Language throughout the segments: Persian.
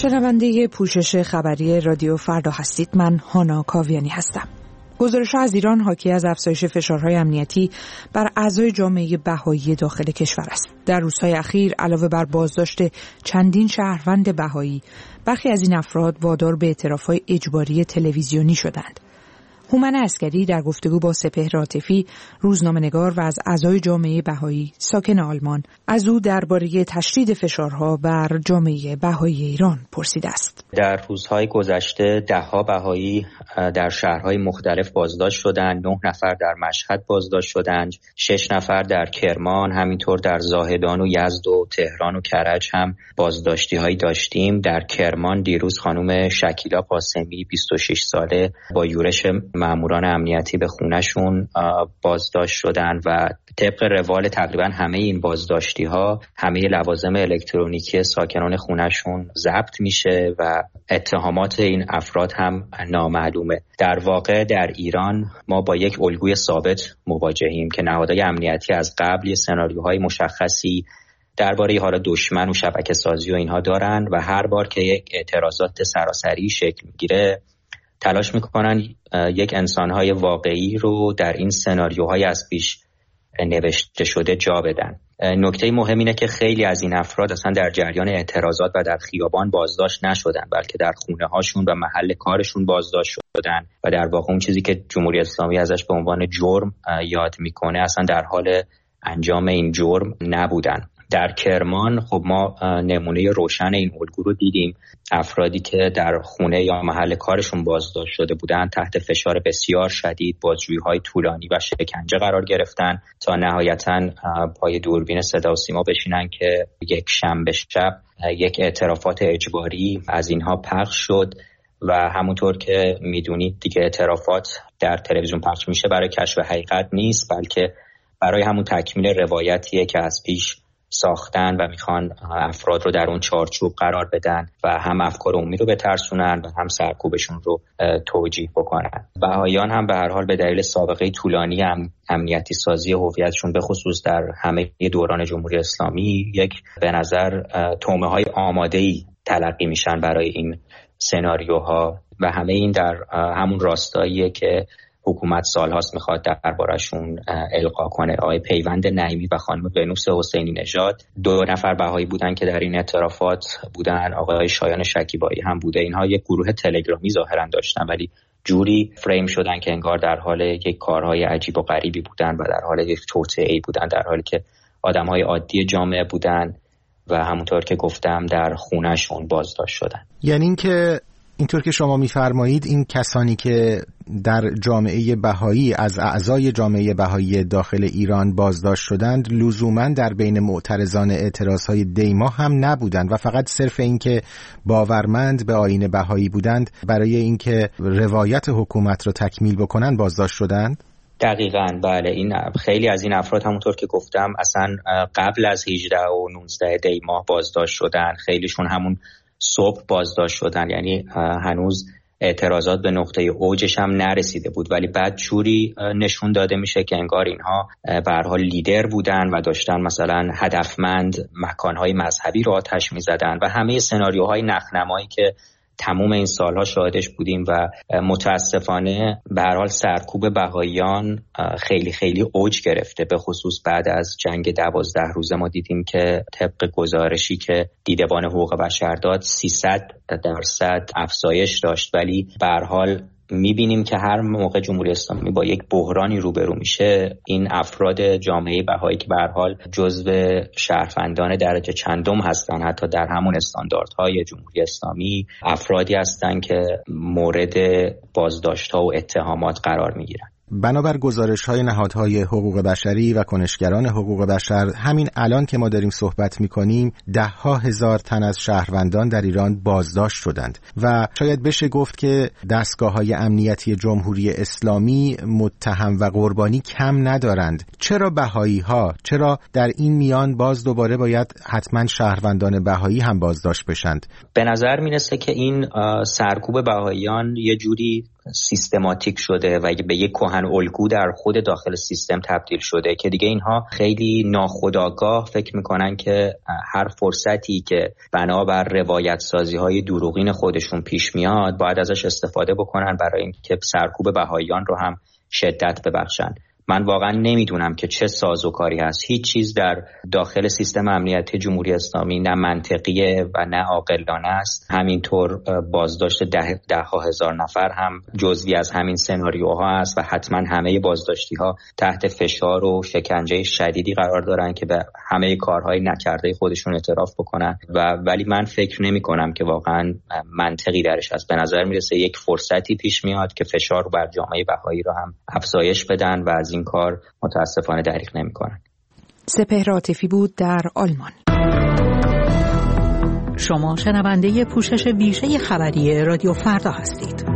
شنونده پوشش خبری رادیو فردا هستید. من هانا کاویانی هستم. گزارش‌ها از ایران حاکی از افزایش فشارهای امنیتی بر اعضای جامعه بهایی داخل کشور است. در روزهای اخیر علاوه بر بازداشت چندین شهروند بهایی، برخی از این افراد وادار به اعتراف‌های اجباری تلویزیونی شدند. هومن عسکری در گفتگو با سپهر عاطفی، روزنامه‌نگار و از اعضای جامعه بهایی ساکن آلمان، از او درباره تشدید فشارها بر جامعه بهایی ایران پرسیده است. در روزهای گذشته ده‌ها بهایی در شهرهای مختلف بازداشت شدند. 9 نفر در مشهد بازداشت شدند، 6 نفر در کرمان، همینطور در زاهدان و یزد و تهران و کرج هم بازداشتی‌هایی داشتیم. در کرمان دیروز خانم شکیلا قاسمی 26 ساله با یورش ماموران امنیتی به خونه‌شون بازداشت شدن و طبق روال تقریبا همه این بازداشتی‌ها همه لوازم الکترونیکی ساکنان خونه‌شون ضبط میشه و اتهامات این افراد هم نامعلومه. در واقع در ایران ما با یک الگوی ثابت مواجهیم که نهادهای امنیتی از قبل سناریوهای مشخصی درباره حالا دشمن و شبکه سازی و اینها دارن و هر بار که یک اعتراضات سراسری شکل میگیره تلاش میکنن یک انسانهای واقعی رو در این سناریوهای از پیش نوشته شده جا بدن. نکته مهم اینه که خیلی از این افراد اصلا در جریان اعتراضات و در خیابان بازداشت نشدن، بلکه در خونه هاشون و محل کارشون بازداشت شدن و در واقع اون چیزی که جمهوری اسلامی ازش به عنوان جرم یاد میکنه اصلا در حال انجام این جرم نبودن. در کرمان خب ما نمونه روشن این الگو رو دیدیم. افرادی که در خونه یا محل کارشون بازداشت شده بودند تحت فشار بسیار شدید، بازجویی‌های طولانی و شکنجه قرار گرفتن تا نهایتاً پای دوربین صدا و سیما بشینن که یک شنبه شب یک اعترافات اجباری از اینها پخش شد و همونطور که میدونید دیگه اعترافات در تلویزیون پخش میشه برای کشف حقیقت نیست، بلکه برای همون تکمیل روایتیه که از پیش ساختن و میخوان افراد رو در اون چارچوب قرار بدن و هم افکار عمومی رو بترسونن و هم سرکوبشون رو توجیه بکنن. بهاییان هم به هر حال به دلیل سابقه طولانی امنیتی سازی هویتشون به خصوص در همه دوران جمهوری اسلامی یک به نظر تومه‌های آماده‌ای تلقی میشن برای این سناریوها و همه این در همون راستاییه که حکومت سالهاست میخواد دربارشون القا کنه. آقای پیوند نعیمی و خانم ونوس حسینی نژاد 2 نفر بهایی بودن که در این اعترافات بودن. آقای شایان شکیبایی هم بوده. اینها یک گروه تلگرامی ظاهرا داشتن ولی جوری فریم شدن که انگار در حال یک کارهای عجیب و غریبی بودن و در حال یک توطئه‌ای بودن، در حالی که آدمهای عادی جامعه بودن و همونطور که گفتم در خونه‌شون بازداشت شدن. یعنی اینکه اینطور که شما می‌فرمایید این کسانی که در جامعه بهایی از اعضای جامعه بهایی داخل ایران بازداشت شدند لزوماً در بین معترضان اعتراضهای دیما هم نبودند و فقط صرف این که باورمند به آیین بهایی بودند برای اینکه روایت حکومت رو تکمیل بکنن بازداشت شدند؟ دقیقاً بله. این خیلی از این افراد همونطور که گفتم اصلا قبل از 18 و 19 دی ماه بازداشت شدن، خیلیشون همون صبح بازداشت شدن، یعنی هنوز اعتراضات به نقطه اوجش هم نرسیده بود ولی بعد جوری نشون داده میشه که انگار اینها به هر حال لیدر بودن و داشتن مثلا هدفمند مکانهای مذهبی رو آتش میزدن و همه سناریوهای نخنمایی که تمام این سالها شاهدش بودیم و متاسفانه به هر حال سرکوب بهاییان خیلی خیلی اوج گرفته. به خصوص بعد از جنگ 12 روزه ما دیدیم که طبق گزارشی که دیدبان حقوق بشر داد 300% افزایش داشت، ولی به هر حال میبینیم که هر موقع جمهوری اسلامی با یک بحرانی روبرو میشه این افراد جامعه بهایی که به هر حال جزو شهروندان درجه چندم هستن حتی در همون استانداردهای جمهوری اسلامی، افرادی هستن که مورد بازداشت‌ها و اتهامات قرار میگیرن. بنابر گزارش‌های نهادهای حقوق بشری و کنشگران حقوق بشر همین الان که ما داریم صحبت می‌کنیم 10,000 تن از شهروندان در ایران بازداشت شدند و شاید بشه گفت که دستگاه‌های امنیتی جمهوری اسلامی متهم و قربانی کم ندارند. چرا بهایی‌ها؟ چرا در این میان باز دوباره باید حتما شهروندان بهایی هم بازداشت بشند؟ به نظر میرسه که این سرکوب بهاییان یه جوری سیستماتیک شده و به یک کهن الگو در خود داخل سیستم تبدیل شده که دیگه اینها خیلی ناخودآگاه فکر میکنن که هر فرصتی که بنابر روایت سازی های دروغین خودشون پیش میاد باید ازش استفاده بکنن برای اینکه سرکوب بهائیان رو هم شدت ببخشن. من واقعا نمیدونم که چه سازوکاری هست. هیچ چیز در داخل سیستم امنیتی جمهوری اسلامی نه منطقیه و نه عاقلانه است. همینطور بازداشت ده ها هزار نفر هم جزئی از همین سناریوها است و حتما همه بازداشتی ها تحت فشار و شکنجه شدیدی قرار دارن که به همه کارهای نکرده خودشون اعتراف بکنن ولی من فکر نمی کنم که واقعا منطقی درش هست. به نظر میرسه یک فرصتی پیش میاد که فشار رو بر جامعه بهایی رو هم افزایش بدن و از این کار متاسفانه دریغ نمی‌کنند. سپهر عاطفی بود در آلمان. شما شنونده پوشش ویژه خبری رادیو فردا هستید.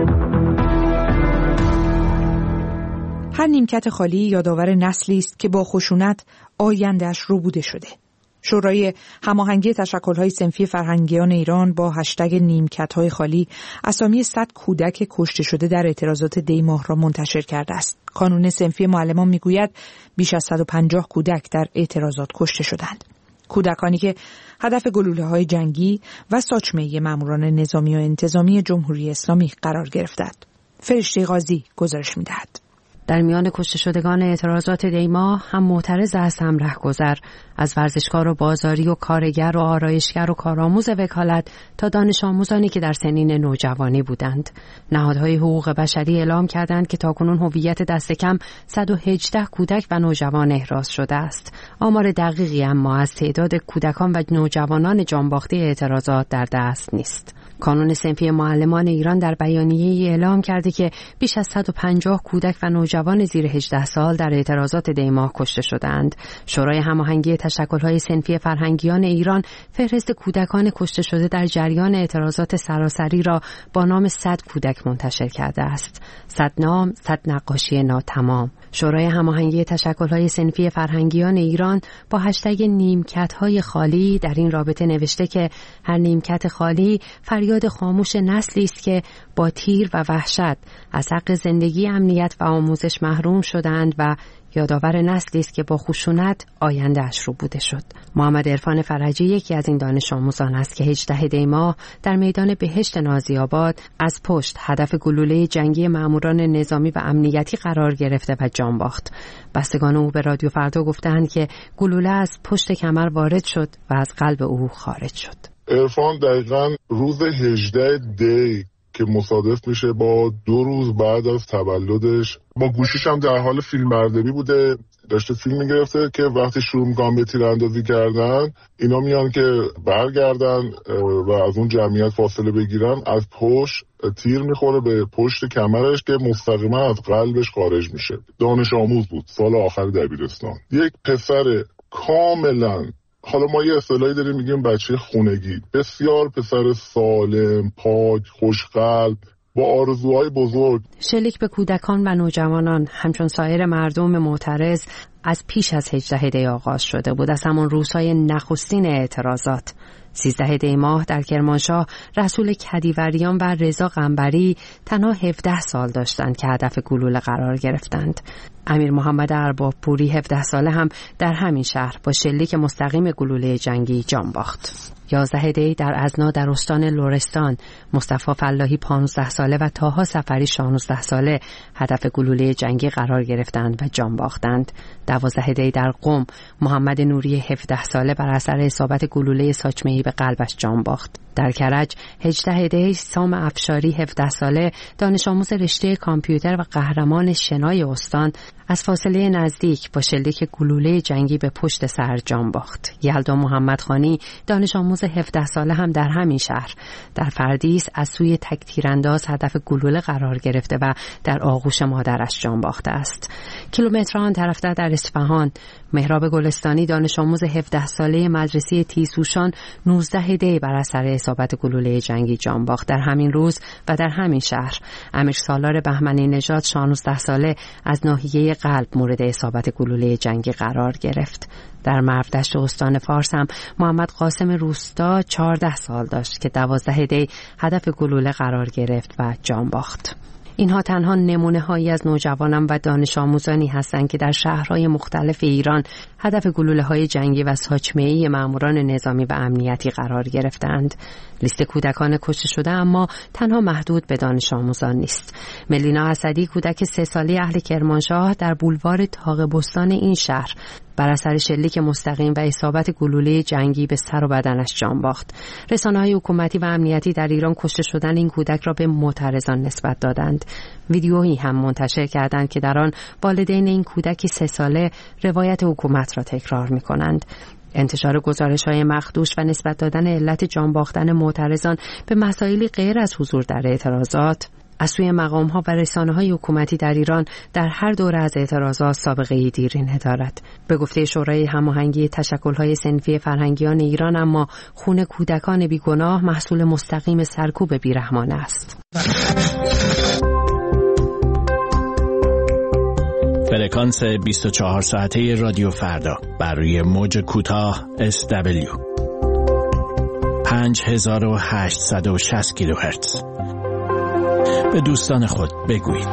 هر نیمکت خالی یادآور نسلی است که با خشونت آینده‌اش ربوده شده. شورای هماهنگی تشکل‌های صنفی فرهنگیان ایران با هشتگ نیمکت‌های خالی اسامی 100 کودک کشته شده در اعتراضات دی ماه را منتشر کرده است. کانون صنفی معلمان میگوید بیش از 150 کودک در اعتراضات کشته شدند. کودکانی که هدف گلوله‌های جنگی و ساچمه ماموران نظامی و انتظامی جمهوری اسلامی قرار گرفتند. فرشته قاضی گزارش می‌دهد. در میان کشته شدگان اعتراضات دی ماه هم معترض است هم رهگذر، از ورزشکار و بازاری و کارگر و آرایشگر و کارآموز وکالت تا دانش آموزانی که در سنین نوجوانی بودند. نهادهای حقوق بشری اعلام کردند که تاکنون هویت دست کم 118 کودک و نوجوان احراز شده است. آمار دقیقی اما از تعداد کودکان و نوجوانان جانباخته اعتراضات در دست نیست. کانون صنفی معلمان ایران در بیانیه‌ای اعلام کرده که بیش از 150 کودک و نوجوان زیر 18 سال در اعتراضات دی ماه کشته شدند. شورای هماهنگی تشکل‌های صنفی فرهنگیان ایران فهرست کودکان کشته شده در جریان اعتراضات سراسری را با نام 100 کودک منتشر کرده است. 100 نام، 100 نقاشی ناتمام. شورای هماهنگی تشکل‌های صنفی فرهنگیان ایران با هشتگ نیمکت‌های خالی در این رابطه نوشته که هر نیمکت خالی فریاد خاموش نسلی است که با تیر و وحشت از حق زندگی، امنیت و آموزش محروم شدند و یادآور نسلی است که با خشونت آینده‌اش رو بوده شد. محمد عرفان فرجی یکی از این دانش آموزان است که 18 دی ماه در میدان بهشت نازی‌آباد از پشت هدف گلوله جنگی ماموران نظامی و امنیتی قرار گرفته و جان باخت. بستگان او به رادیو فردا گفتند که گلوله از پشت کمر وارد شد و از قلب او خارج شد. عرفان دقیقاً روز 18 دی که مصادف میشه با 2 روز بعد از تولدش، با گوشیش هم در حال فیلم برداری بوده، داشته فیلم میگرفته که وقتی شروع میکنن به تیراندازی کردن، اینا میان که برگردن و از اون جمعیت فاصله بگیرن، از پشت تیر میخوره به پشت کمرش که مستقیما از قلبش خارج میشه. دانش آموز بود، سال آخر دبیرستان، یک پسر کاملا، حالا ما یه اصطلاحی داریم میگیم بچه خونگی، بسیار پسر سالم، پاک، خوشقلب، با آرزوهای بزرگ. شلیک به کودکان و نوجوانان همچون سایر مردم معترض از پیش از 18 دی آغاز شده بود، از همان روزهای نخستین اعتراضات. 13 دی ماه در کرمانشاه رسول کدیوریان و رضا قنبری تنها 17 سال داشتند که هدف گلوله قرار گرفتند. امیر محمد ارباب‌پوری 17 ساله هم در همین شهر با شلیک مستقیم گلوله جنگی جان باخت. 11 دی در ازنا در استان لرستان مصطفی فلاحی 15 ساله و طاها سفری 16 ساله هدف گلوله جنگی قرار گرفتند و جان باختند. 12 دی در قم محمد نوری 17 ساله بر اثر اصابت گلوله ساچمه‌ای به قلبش جان باخت. در کرج 18 دی سام افشاری 17 ساله دانش آموز رشته کامپیوتر و قهرمان شنای استان از فاصله نزدیک با شلیک گلوله جنگی به پشت سر جان باخت. یلدا محمدخانی دانش آموز 17 ساله هم در همین شهر در فردیس از سوی تک تیرانداز هدف گلوله قرار گرفته و در آغوش مادرش جان باخته است. کیلومتران طرفتر در اصفهان مهراب گلستانی دانش آموز 17 ساله مدرسه تیزهوشان 19 دی بر اثر اصابت گلوله جنگی جان باخت. در همین روز و در همین شهر امیر سالار بهمنی نژاد 16 ساله از ناحیه قلب مورد اصابت گلوله جنگی قرار گرفت. در مرودشت استان فارس هم محمد قاسم روستا 14 سال داشت که 12 دی هدف گلوله قرار گرفت و جان باخت. اینها تنها نمونه هایی از نوجوانان و دانش آموزانی هستند که در شهرهای مختلف ایران هدف گلوله‌های جنگی و ساچمه‌ای ماموران نظامی و امنیتی قرار گرفتند. لیست کودکان کشته شده اما تنها محدود به دانش آموزان نیست. ملینا اسدی کودک 3 ساله اهل کرمانشاه در بولوار طاق‌بستان این شهر بر اثر شلیک مستقیم و اصابت گلوله جنگی به سر و بدنش جان باخت. رسانه‌های حکومتی و امنیتی در ایران کشته شدن این کودک را به معترضان نسبت دادند. ویدیویی هم منتشر کردند که در آن والدین این کودک 3 ساله روایت حکومت را تکرار می‌کنند. انتشار گزارش‌های مخدوش و نسبت دادن علت جان باختن معترضان به مسائلی غیر از حضور در اعتراضات از سوی مقام‌ها و رسانه‌های حکومتی در ایران در هر دوره از اعتراضات سابقه‌ای دیرینه دارد. به گفته شورای هماهنگی تشکل‌های صنفی فرهنگیان ایران اما خون کودکان بیگناه محصول مستقیم سرکوب بیرحمانه است. فرکانس 24 ساعته رادیو فردا بر روی موج کوتاه SW 5860 کیلوهرتز. به دوستان خود بگویید.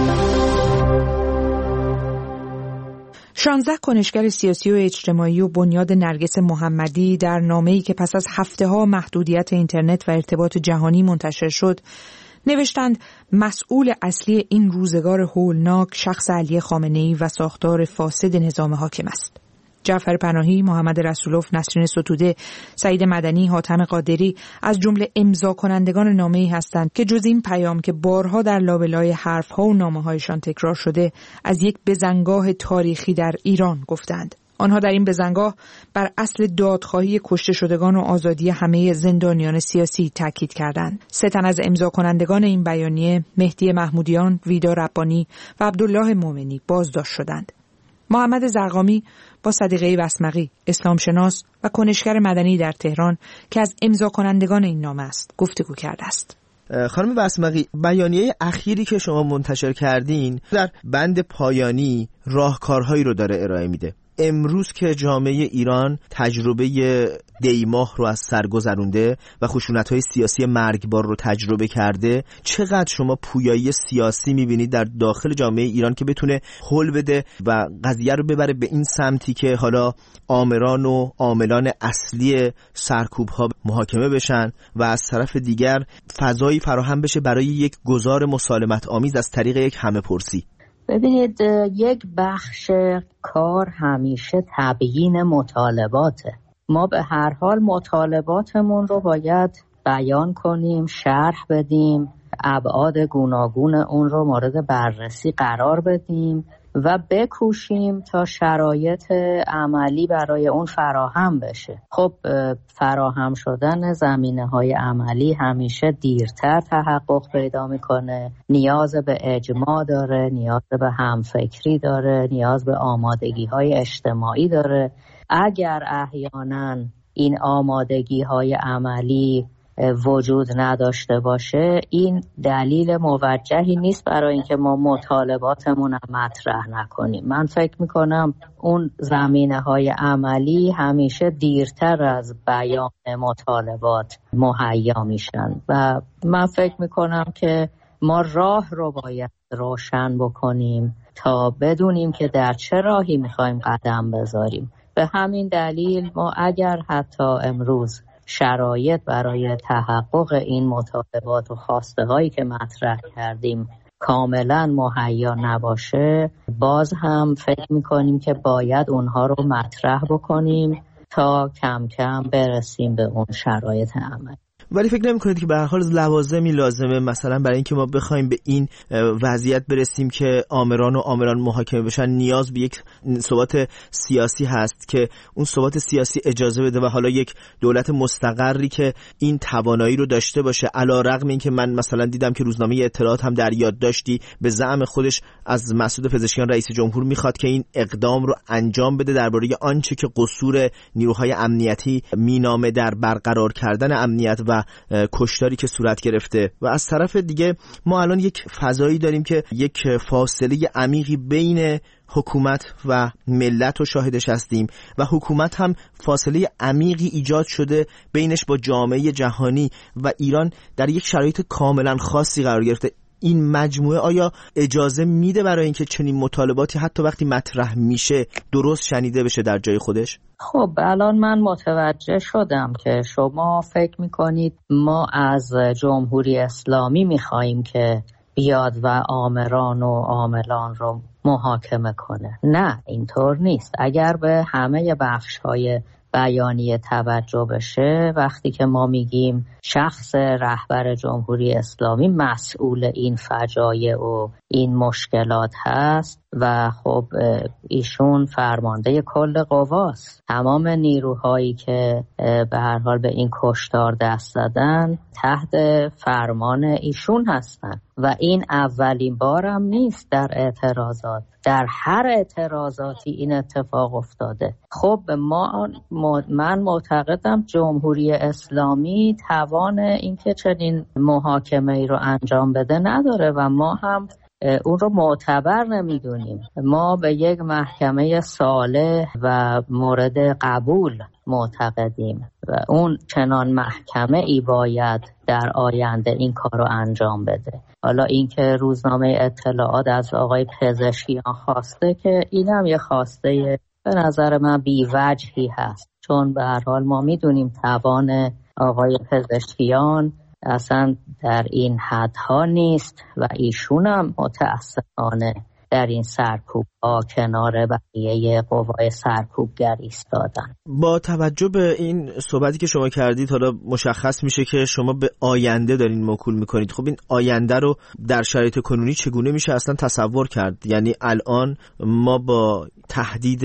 16 کنشگر سیاسی و اجتماعی و بنیاد نرگس محمدی در نامه‌ای که پس از هفته‌ها محدودیت اینترنت و ارتباط جهانی منتشر شد نوشتند مسئول اصلی این روزگار هولناک شخص علی خامنه‌ای و ساختار فاسد نظام حاکم است. جعفر پناهی، محمد رسولوف، نسرین ستوده، سعید مدنی، حاتم قادری از جمله امضا کنندگان نامه‌ای هستند که جز این پیام که بارها در لابلای حرف‌ها و نامه‌هایشان تکرار شده از یک بزنگاه تاریخی در ایران گفتند. آنها در این بزنگاه بر اصل دادخواهی کشته شدگان و آزادی همه زندانیان سیاسی تاکید کردند. 3 تن از امضا کنندگان این بیانیه، مهدی محمودیان، ویدا ربانی و عبدالله مومنی بازداشت شدند. محمد زرقامی با صدیقه بسمقی، اسلام شناس و کنشگر مدنی در تهران که از امضا کنندگان این نامه است، گفتگو کرده است. خانم بسمقی، بیانیه اخیری که شما منتشر کردین در بند پایانی راهکارهایی رو داره ارائه میده. امروز که جامعه ایران تجربه دیماه رو از سر گذرونده و خشونت‌های سیاسی مرگبار رو تجربه کرده، چقدر شما پویایی سیاسی می‌بینید در داخل جامعه ایران که بتونه حل بده و قضیه رو ببره به این سمتی که حالا آمران و عاملان اصلی سرکوب‌ها محاکمه بشن و از طرف دیگر فضایی فراهم بشه برای یک گزار مسالمت آمیز از طریق یک همه‌پرسی؟ ببینید، یک بخش کار همیشه تبیین مطالباته. ما به هر حال مطالباتمون رو باید بیان کنیم، شرح بدیم، ابعاد گوناگون اون رو مورد بررسی قرار بدیم و بکوشیم تا شرایط عملی برای اون فراهم بشه. خب فراهم شدن زمینه‌های عملی همیشه دیرتر تحقق پیدا میکنه. نیاز به اجماع داره، نیاز به همفکری داره، نیاز به آمادگی‌های اجتماعی داره. اگر احیانا این آمادگی‌های عملی وجود نداشته باشه، این دلیل موجهی نیست برای اینکه ما مطالباتمون رو مطرح نکنیم. من فکر میکنم اون زمینه‌های عملی همیشه دیرتر از بیان مطالبات مهیا میشن و من فکر میکنم که ما راه رو باید روشن بکنیم تا بدونیم که در چه راهی میخوایم قدم بذاریم. به همین دلیل ما اگر حتی امروز شرایط برای تحقق این مطالبات و خواسته هایی که مطرح کردیم کاملا مهیا نباشه، باز هم فکر میکنیم که باید اونها رو مطرح بکنیم تا کم کم برسیم به اون شرایط عمل. ولی فکر نمی‌کنید که به هر حال لوازمی لازمه مثلا برای اینکه ما بخوایم به این وضعیت برسیم که آمران و عاملان محاکمه بشن، نیاز به یک ثبات سیاسی هست که اون ثبات سیاسی اجازه بده و حالا یک دولت مستقری که این توانایی رو داشته باشه، علی‌رغم اینکه من مثلا دیدم که روزنامه اطلاعات هم در یادداشتی به زعم خودش از مسعود پزشکیان رئیس جمهور میخواد که این اقدام رو انجام بده درباره آنچه که قصور نیروهای امنیتی مینامه در برقرار کردن امنیت و کشتاری که صورت گرفته. و از طرف دیگه ما الان یک فضایی داریم که یک فاصله عمیقی بین حکومت و ملت رو شاهدش هستیم و حکومت هم فاصله عمیقی ایجاد شده بینش با جامعه جهانی و ایران در یک شرایط کاملا خاصی قرار گرفته. این مجموعه آیا اجازه میده برای اینکه چنین مطالباتی حتی وقتی مطرح میشه درست شنیده بشه در جای خودش؟ خب الان من متوجه شدم که شما فکر میکنید ما از جمهوری اسلامی میخواییم که بیاد و آمران و عاملان رو محاکمه کنه. نه، اینطور نیست. اگر به همه بخش‌های بیانیه توجه بشه، وقتی که ما میگیم شخص رهبر جمهوری اسلامی مسئول این فجایع و این مشکلات هست و خب ایشون فرمانده کل قواست، تمام نیروهایی که به هر حال به این کشتار دست زدن تحت فرمان ایشون هستن و این اولین بارم نیست در اعتراضات، در هر اعتراضاتی این اتفاق افتاده. خب من معتقدم جمهوری اسلامی توان اینکه چنین محاکمه ای رو انجام بده نداره و ما هم اون رو معتبر نمیدونیم. ما به یک محکمه صالح و مورد قبول معتقدیم و اون چنان محکمه ای باید در آینده این کار رو انجام بده. حالا اینکه روزنامه اطلاعات از آقای پزشکیان خواسته که اینم یه خواسته به نظر من بی‌وجهی هست، چون به هر حال ما میدونیم توان آقای پزشکیان اصلا در این حدها نیست و ایشون هم متاسفانه در این سرکوب ها کنار بقیه قوای سرکوبگر ایستادن. با توجه به این صحبتی که شما کردید حالا مشخص میشه که شما به آینده دارین موکول میکنید. خب این آینده رو در شرایط کنونی چگونه میشه اصلا تصور کرد؟ یعنی الان ما با تهدید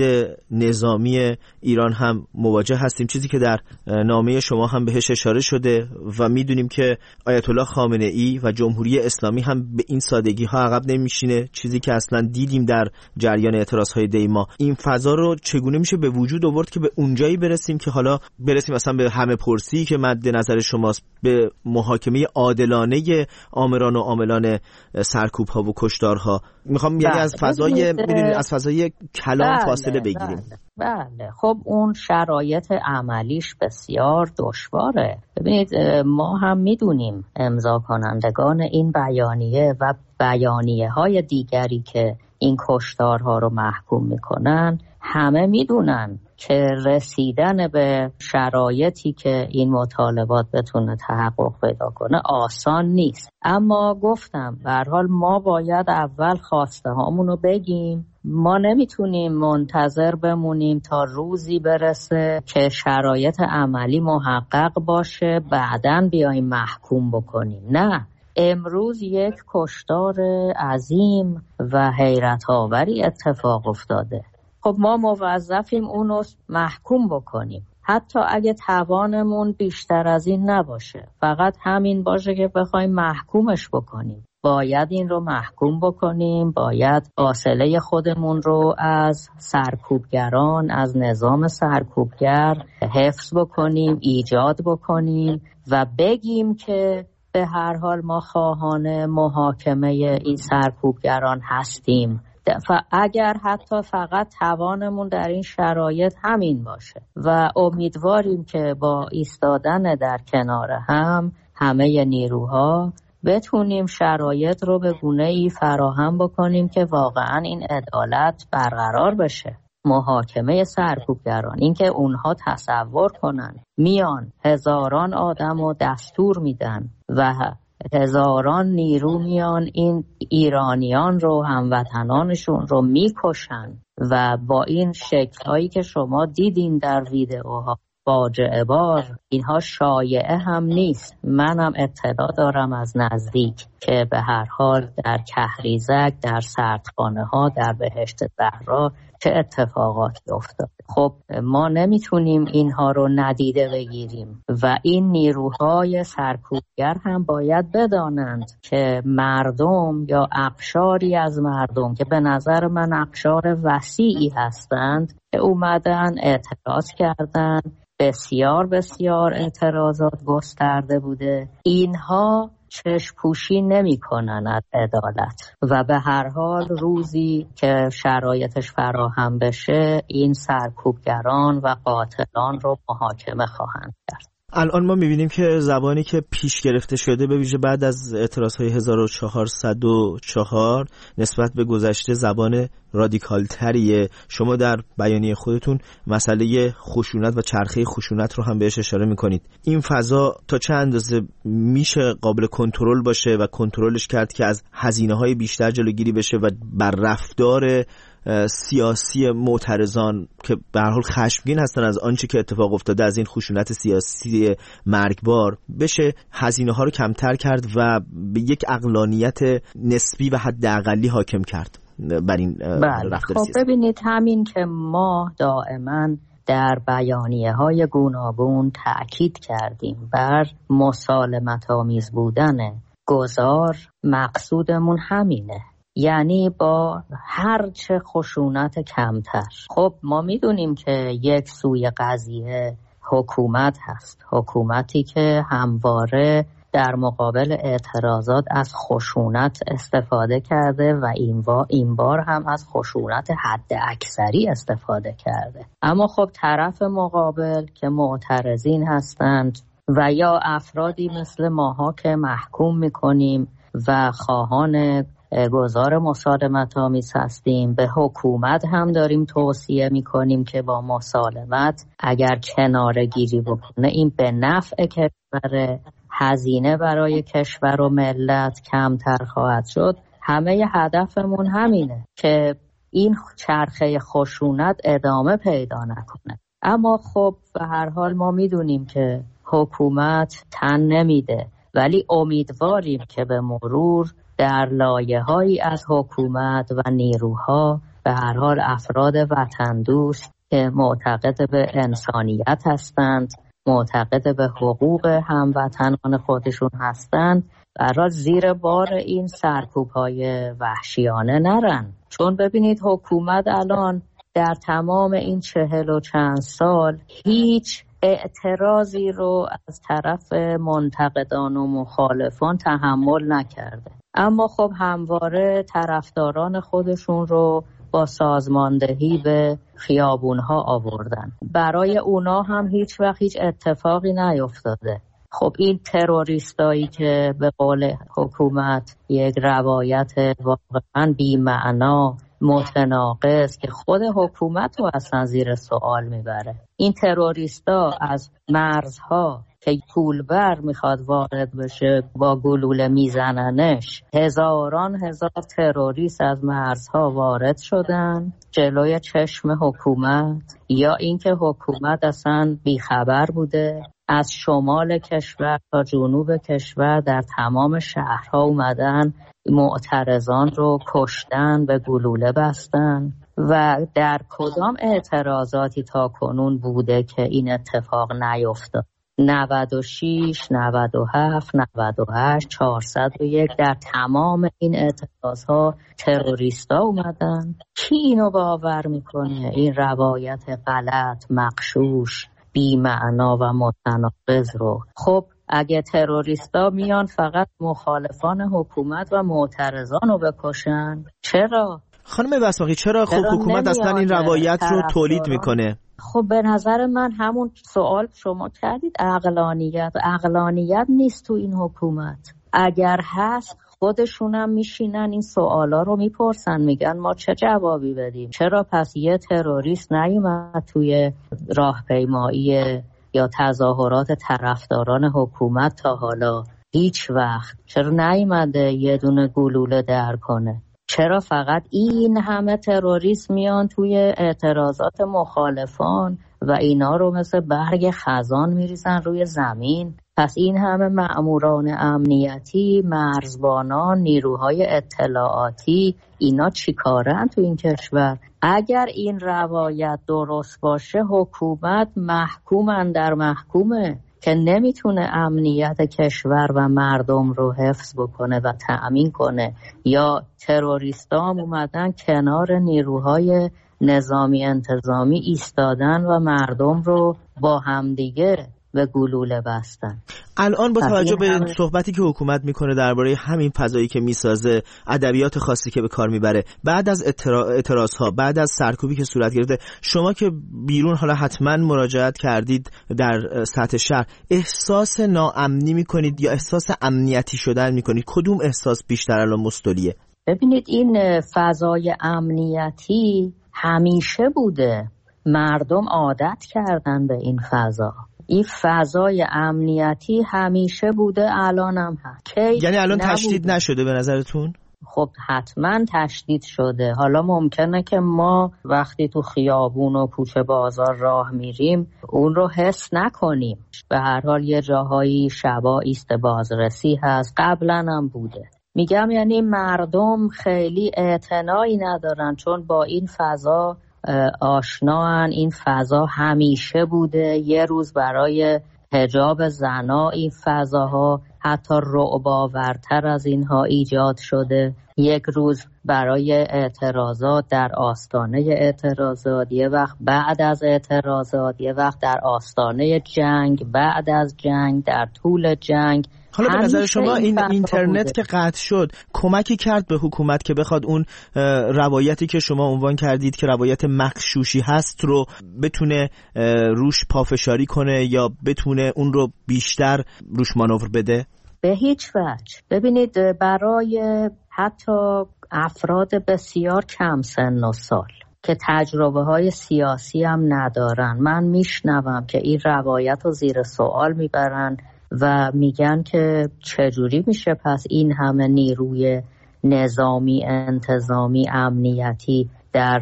نظامی ایران هم مواجه هستیم، چیزی که در نامه شما هم بهش اشاره شده و میدونیم که آیت الله خامنه ای و جمهوری اسلامی هم به این سادگی ها عقب نمیشینه، چیزی که اصلا دیدیم در جریان اعتراضهای دیما. این فضا رو چگونه میشه به وجود آورد که به اونجایی برسیم که حالا برسیم اصلا به همه پرسی که مد نظر شماست، به محاکمه عادلانه آمران و عاملان سرکوب ها و کشتارها؟ میخوام یعنی از فضای کلام فاصله بگیریم. بله خب اون شرایط عملیش بسیار دشواره. ببینید ما هم میدونیم امضا کنندگان این بیانیه و بیانیه های دیگری که این کشتارها رو محکوم میکنن همه میدونن که رسیدن به شرایطی که این مطالبات بتونه تحقق پیدا کنه آسان نیست. اما گفتم به هر حال ما باید اول خواسته هامون رو بگیم. ما نمیتونیم منتظر بمونیم تا روزی برسه که شرایط عملی محقق باشه بعداً بیاییم محکوم بکنیم. نه، امروز یک کشتار عظیم و حیرت آوری اتفاق افتاده. خب ما موظفیم اونو محکوم بکنیم، حتی اگه توانمون بیشتر از این نباشه، فقط همین باشه که بخوایم محکومش بکنیم. باید این رو محکوم بکنیم، باید فاصله خودمون رو از سرکوبگران، از نظام سرکوبگر حفظ بکنیم، ایجاد بکنیم و بگیم که به هر حال ما خواهان محاکمه این سرکوبگران هستیم، اگر حتی فقط توانمون در این شرایط همین باشه و امیدواریم که با ایستادن در کنار هم همه نیروها بتونیم شرایط رو به گونه‌ای فراهم بکنیم که واقعا این عدالت برقرار بشه. محاکمه سرکوبگران، اینکه اونها تصور کنن میان هزاران آدم رو دستور میدن و هزاران نیرو میان این ایرانیان رو، هموطنانشون رو میکشن و با این شکل‌هایی که شما دیدین در ویدئوها فاجعه بار، اینها شایعه هم نیست. منم اطلاع دارم از نزدیک که به هر حال در کهریزک، در سردخانه ها، در بهشت زهرا چه اتفاقاتی افتاده. خب ما نمیتونیم اینها رو ندیده بگیریم و این نیروهای سرکوبگر هم باید بدانند که مردم یا اقشاری از مردم که به نظر من اقشار وسیعی هستند که اومدن اعتراض کردن، بسیار بسیار اعتراضات گسترده بوده، اینها چشم پوشی نمی کنن از عدالت و به هر حال روزی که شرایطش فراهم بشه این سرکوبگران و قاتلان رو محاکمه خواهند کرد. الان ما میبینیم که زبانی که پیش گرفته شده به ویژه بعد از اعتراضهای 1404 نسبت به گذشته زبان رادیکال تریه. شما در بیانیه خودتون مسئله خشونت و چرخه خشونت رو هم بهش اشاره میکنید. این فضا تا چه اندازه میشه قابل کنترل باشه و کنترلش کرد که از هزینه‌های بیشتر جلوگیری بشه و بر رفتار سیاسی معترضان که به هر حال خشمگین هستن از آنچه که اتفاق افتاده، از این خشونت سیاسی مرگبار، بشه هزینه‌ها رو کمتر کرد و به یک عقلانیت نسبی و حداقلی حاکم کرد بر این رفتار سیاسی؟ ببینید، همین که ما دائما در بیانیه‌های گوناگون تأکید کردیم بر مسالمت‌آمیز بودن گذار، مقصودمون همینه، یعنی با هر چه خشونت کمتر. خب ما میدونیم که یک سوی قضیه حکومت هست، حکومتی که همواره در مقابل اعتراضات از خشونت استفاده کرده و این بار هم از خشونت حد اکثری استفاده کرده. اما خب طرف مقابل که معترضین هستند و یا افرادی مثل ماها که محکوم میکنیم و خواهان گزار مسالمت‌آمیز هستیم، به حکومت هم داریم توصیه میکنیم که با مسالمت اگر کناره گیری بکنه این به نفع کشور، هزینه برای کشور و ملت کمتر خواهد شد. همه هدفمون همینه که این چرخه خشونت ادامه پیدا نکنه. اما خب به هر حال ما میدونیم که حکومت تن نمیده، ولی امیدواریم که به مرور در لایه‌هایی از حکومت و نیروها به هر حال افراد وطن دوست که معتقد به انسانیت هستند، معتقد به حقوق هموطنان خودشون هستند، برای زیر بار این سرکوب‌های وحشیانه نرن. چون ببینید حکومت الان در تمام این 40 و چند سال هیچ اعتراضی رو از طرف منتقدان و مخالفان تحمل نکرده، اما خب همواره طرفداران خودشون رو با سازماندهی به خیابونها آوردن. برای اونا هم هیچ وقت هیچ اتفاقی نیفتاده. خب این تروریستایی که به قول حکومت یک روایت واقعا بی‌معنا، متناقض که خود حکومت رو اصلا زیر سوال میبره، این تروریستا از مرزها که پولبر میخواد وارد بشه با گلوله میزننش، هزاران هزار تروریست از مرزها وارد شدن جلوی چشم حکومت، یا اینکه حکومت اصلا بیخبر بوده. از شمال کشور تا جنوب کشور در تمام شهرها اومدن معترضان رو کشتن، به گلوله بستن. و در کدام اعتراضاتی تا کنون بوده که این اتفاق نیفتاد؟ 96، 97، 98، 401 در تمام این اعتراضها تروریستا اومدن. کی اینو باور میکنه؟ این روایت غلط، مغشوش، بی‌معنا و متناقض رو. خب اگه تروریستا میان فقط مخالفان حکومت و معترضان رو بکشن، چرا؟ خانم بسماقی چرا خب حکومت اصلا این روایت رو تولید میکنه؟ خب به نظر من همون سوال شما کردید، عقلانیت نیست تو این حکومت. اگر هست خودشونم میشینن این سوالا رو میپرسن، میگن ما چه جوابی بدیم؟ چرا پس یه تروریست نیومد توی راهپیمایی یا تظاهرات طرفداران حکومت تا حالا؟ هیچ وقت. چرا نیومده یه دونه گلوله در کنه؟ چرا فقط این همه تروریست میان توی اعتراضات مخالفان و اینا رو مثل برگ خزان میریزن روی زمین؟ پس این همه مأموران امنیتی، مرزبانان، نیروهای اطلاعاتی، اینا چی کارن تو این کشور؟ اگر این روایت درست باشه حکومت محکومن در محکومه که نمیتونه امنیت کشور و مردم رو حفظ بکنه و تأمین کنه، یا تروریستا هم اومدن کنار نیروهای نظامی انتظامی ایستادن و مردم رو با همدیگه به گلوله بستن. الان با توجه به صحبتی که حکومت میکنه درباره همین فضایی که میسازه، ادبیات خاصی که به کار میبره، بعد از اعتراضها، بعد از سرکوبی که صورت گرفته، شما که بیرون حالا حتما مراجعت کردید در سطح شهر، احساس ناامنی میکنید یا احساس امنیتی شدن میکنید؟ کدوم احساس بیشتر الان مستولیه؟ ببینید این فضای امنیتی همیشه بوده، مردم عادت کردن به این فضا. این فضای امنیتی همیشه بوده، الان هم هست. یعنی الان تشدید نشده به نظرتون؟ خب حتما تشدید شده. حالا ممکنه که ما وقتی تو خیابون و کوچه بازار راه میریم اون رو حس نکنیم. به هر حال یه جاهایی شبا ایست بازرسی هست، قبلا هم بوده. میگم یعنی مردم خیلی اعتنایی ندارن چون با این فضا آشنان. این فضا همیشه بوده. یه روز برای حجاب زنا این فضاها حتی رعب‌آورتر از اینها ایجاد شده. یک روز برای اعتراضات در آستانه اعتراضات، یه وقت بعد از اعتراضات، یه وقت در آستانه جنگ، بعد از جنگ، در طول جنگ. حالا به نظر شما این اینترنت که قطع شد کمکی کرد به حکومت که بخواد اون روایتی که شما عنوان کردید که روایت مغشوشی هست رو بتونه روش پافشاری کنه یا بتونه اون رو بیشتر روش مانور بده؟ به هیچ وجه. ببینید برای حتی افراد بسیار کم سن و سال که تجربه های سیاسی هم ندارن، من میشنوم که این روایت رو زیر سوال میبرن و میگن که چجوری میشه پس این همه نیروی نظامی، انتظامی، امنیتی در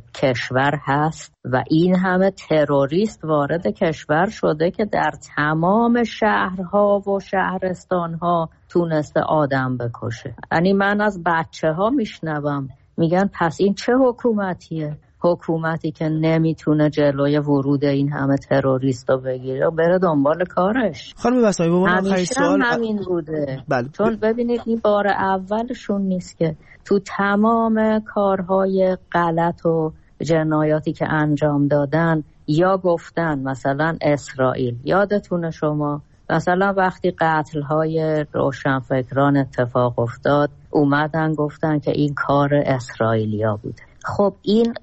کشور هست و این همه تروریست وارد کشور شده که در تمام شهرها و شهرستانها تونسته آدم بکشه. یعنی من از بچه ها میشنوم میگن پس این چه حکومتیه؟ حکومتی که نمیتونه جلوی ورود این همه تروریست رو بگیره و بره دنبال کارش. خانم بسامی با من آخرین سوال همین بوده. بله. چون ببینید این بار اولشون نیست که تو تمام کارهای غلط و جنایاتی که انجام دادن یا گفتن مثلا اسرائیل، یادتونه شما مثلا وقتی قتل‌های روشنفکران اتفاق افتاد اومدن گفتن که این کار اسرائیلیا بوده. خب این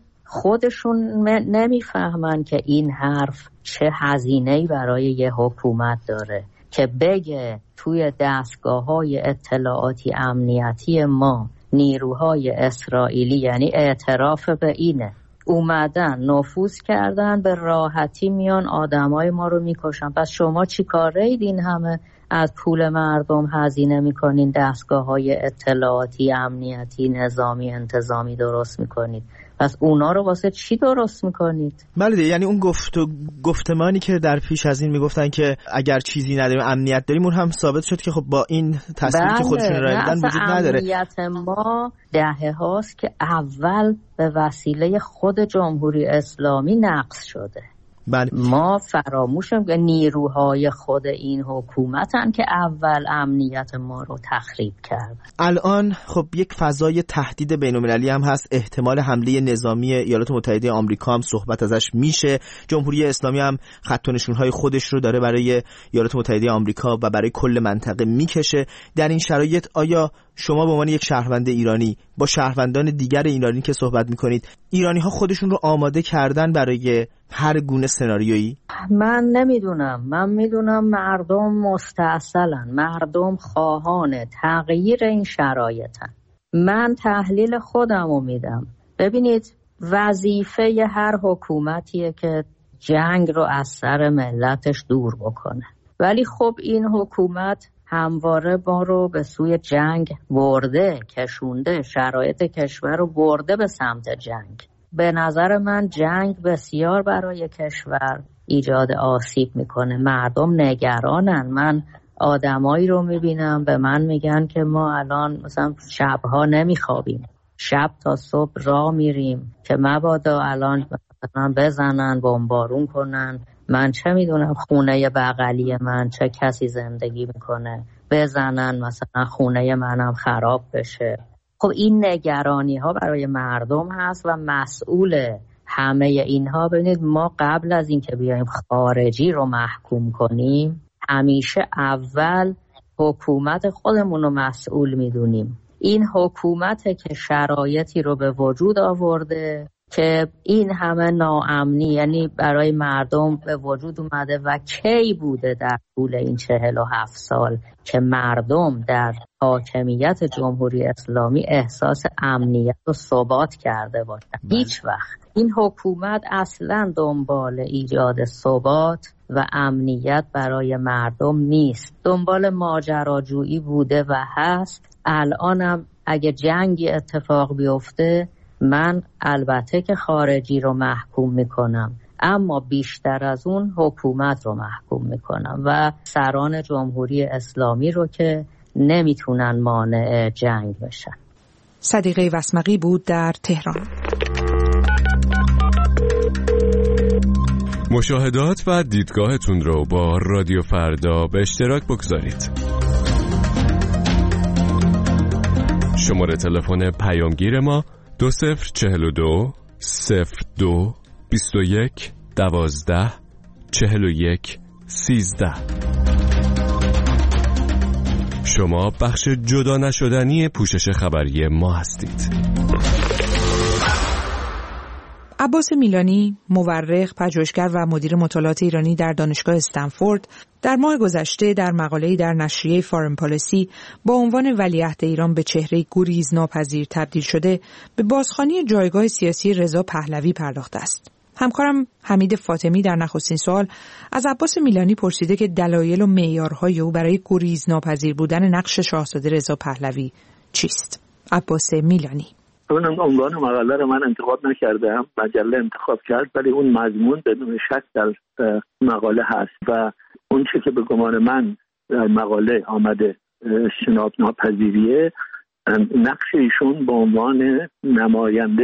خودشون نمیفهمن که این حرف چه هزینه‌ای برای یه حکومت داره که بگه توی دستگاه‌های اطلاعاتی امنیتی ما نیروهای اسرائیلی، یعنی اعتراف به اینه، اومدن نفوذ کردن، به راحتی میان آدمای ما رو میکشن. پس شما چی کاره اید این همه از پول مردم هزینه میکنین دستگاه‌های اطلاعاتی امنیتی نظامی انتظامی درست میکنید؟ پس اونا رو واسه چی درست میکنید؟ بله یعنی اون گفتمانی که در پیش از این میگفتن که اگر چیزی نداریم امنیت داریم، اون هم ثابت شد که خب با این تصویری که خودشون ارائه دادن وجود نداره. امنیت ما دهه هاست که اول به وسیله خود جمهوری اسلامی نقض شده. بله. ما فراموشیم که نیروهای خود این حکومتن که اول امنیت ما رو تخریب کردن. الان خب یک فضای تهدید بین‌المللی هم هست، احتمال حمله نظامی ایالات متحده آمریکا هم صحبت ازش میشه. جمهوری اسلامی هم خط و نشون‌های خودش رو داره برای ایالات متحده آمریکا و برای کل منطقه میکشه. در این شرایط آیا شما به عنوان یک شهروند ایرانی با شهروندان دیگر ایرانی که صحبت میکنید، ایرانی‌ها خودشون رو آماده کردن برای هر گونه سناریویی؟ من نمیدونم. من میدونم مردم مستعسلن، مردم خواهان تغییر این شرایطن. من تحلیل خودم رو میدم. ببینید وظیفه هر حکومتیه که جنگ رو از سر ملتش دور بکنه، ولی خب این حکومت همواره ما رو به سوی جنگ برده، کشونده، شرایط کشور رو برده به سمت جنگ. به نظر من جنگ بسیار برای کشور ایجاد آسیب میکنه. مردم نگرانن. من آدمایی رو میبینم به من میگن که ما الان مثلا شبها نمیخوابیم، شب تا صبح راه میریم که مبادا الان مثلا بزنن، بمبارون کنن. من چه میدونم خونه بغلی من چه کسی زندگی میکنه، بزنن مثلا خونه منم خراب بشه. خب این نگرانی ها برای مردم هست و مسئول همه اینها ببینید ما قبل از اینکه بیایم خارجی رو محکوم کنیم همیشه اول حکومت خودمون رو مسئول میدونیم. این حکومته که شرایطی رو به وجود آورده که این همه ناامنی یعنی برای مردم به وجود اومده و کی بوده در طول این 47 سال که مردم در حاکمیت جمهوری اسلامی احساس امنیت و ثبات کرده باشن؟ هیچ وقت. این حکومت اصلا دنبال ایجاد ثبات و امنیت برای مردم نیست، دنبال ماجراجویی بوده و هست. الانم اگه جنگی اتفاق بیفته من البته که خارجی رو محکوم میکنم، اما بیشتر از اون حکومت رو محکوم میکنم و سران جمهوری اسلامی رو که نمیتونن مانع جنگ بشن. صدیقه وسمقی بود در تهران. مشاهدات و دیدگاهتون رو با رادیو فردا به اشتراک بگذارید. شماره تلفن پیامگیر ما 2042 02 21 12 41 13. شما بخش جدا نشدنی پوشش خبری ما هستید. عباس میلانی، مورخ، پژوهشگر و مدیر مطالعات ایرانی در دانشگاه استنفورد، در ماه گذشته در مقاله‌ای در نشریه فارن پالیسی با عنوان ولیعهد ایران به چهره گریزناپذیر تبدیل شده به بازخوانی جایگاه سیاسی رضا پهلوی پرداخته است. همکارم حمید فاطمی در نخستین سوال از عباس میلانی پرسیده که دلایل و معیارهای او برای گریزناپذیر بودن نقش شاهزاده رضا پهلوی چیست؟ عباس میلانی: اون عنوان مقاله رو من انتخاب نکردم، مجله انتخاب کرد، ولی اون مضمون بدون شک در مقاله هست و اون چیزی که به گمان من در مقاله آمده اجتناب ناپذیریه، نقش ایشون به عنوان نماینده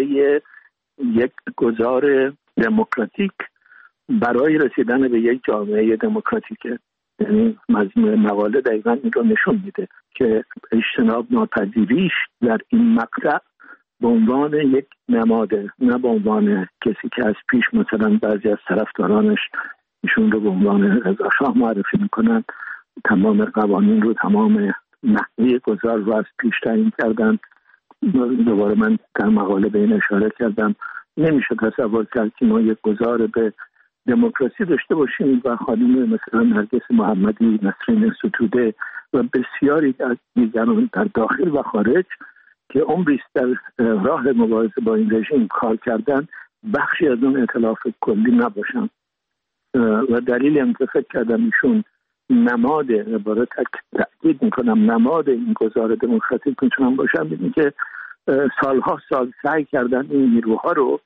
یک گذار دموکراتیک برای رسیدن به یک جامعه دموکراتیکه. یعنی مضمون مقاله دقیقاً این رو نشون میده که اجتناب ناپذیریش در این مقطع به عنوان یک نماده، نه به عنوان کسی که از پیش مثلا بعضی از طرفدارانش ایشون رو به عنوان رضا شاه معرفی میکنن، تمام قوانین رو، تمام نحوه گذار رو از پیش تعیین کردن. دوباره من در مقاله به این اشاره کردم نمیشه تصور کرد که ما یک گذار به دموکراسی داشته باشیم و خانم مثلا نرگس محمدی، نسرین ستوده و بسیاری از دیگران در داخل و خارج که عمریست در راه مبارزه با این رژیم کار کردن بخشی از اون ائتلاف کلی نباشن. و دلیلی هم که فکر کردم ایشون نماد، عبارت تأکید میکنم، نماد این گذار دموکراتیک میتونن باشن، میدونی که سالها سال سعی کردن این نیروها رو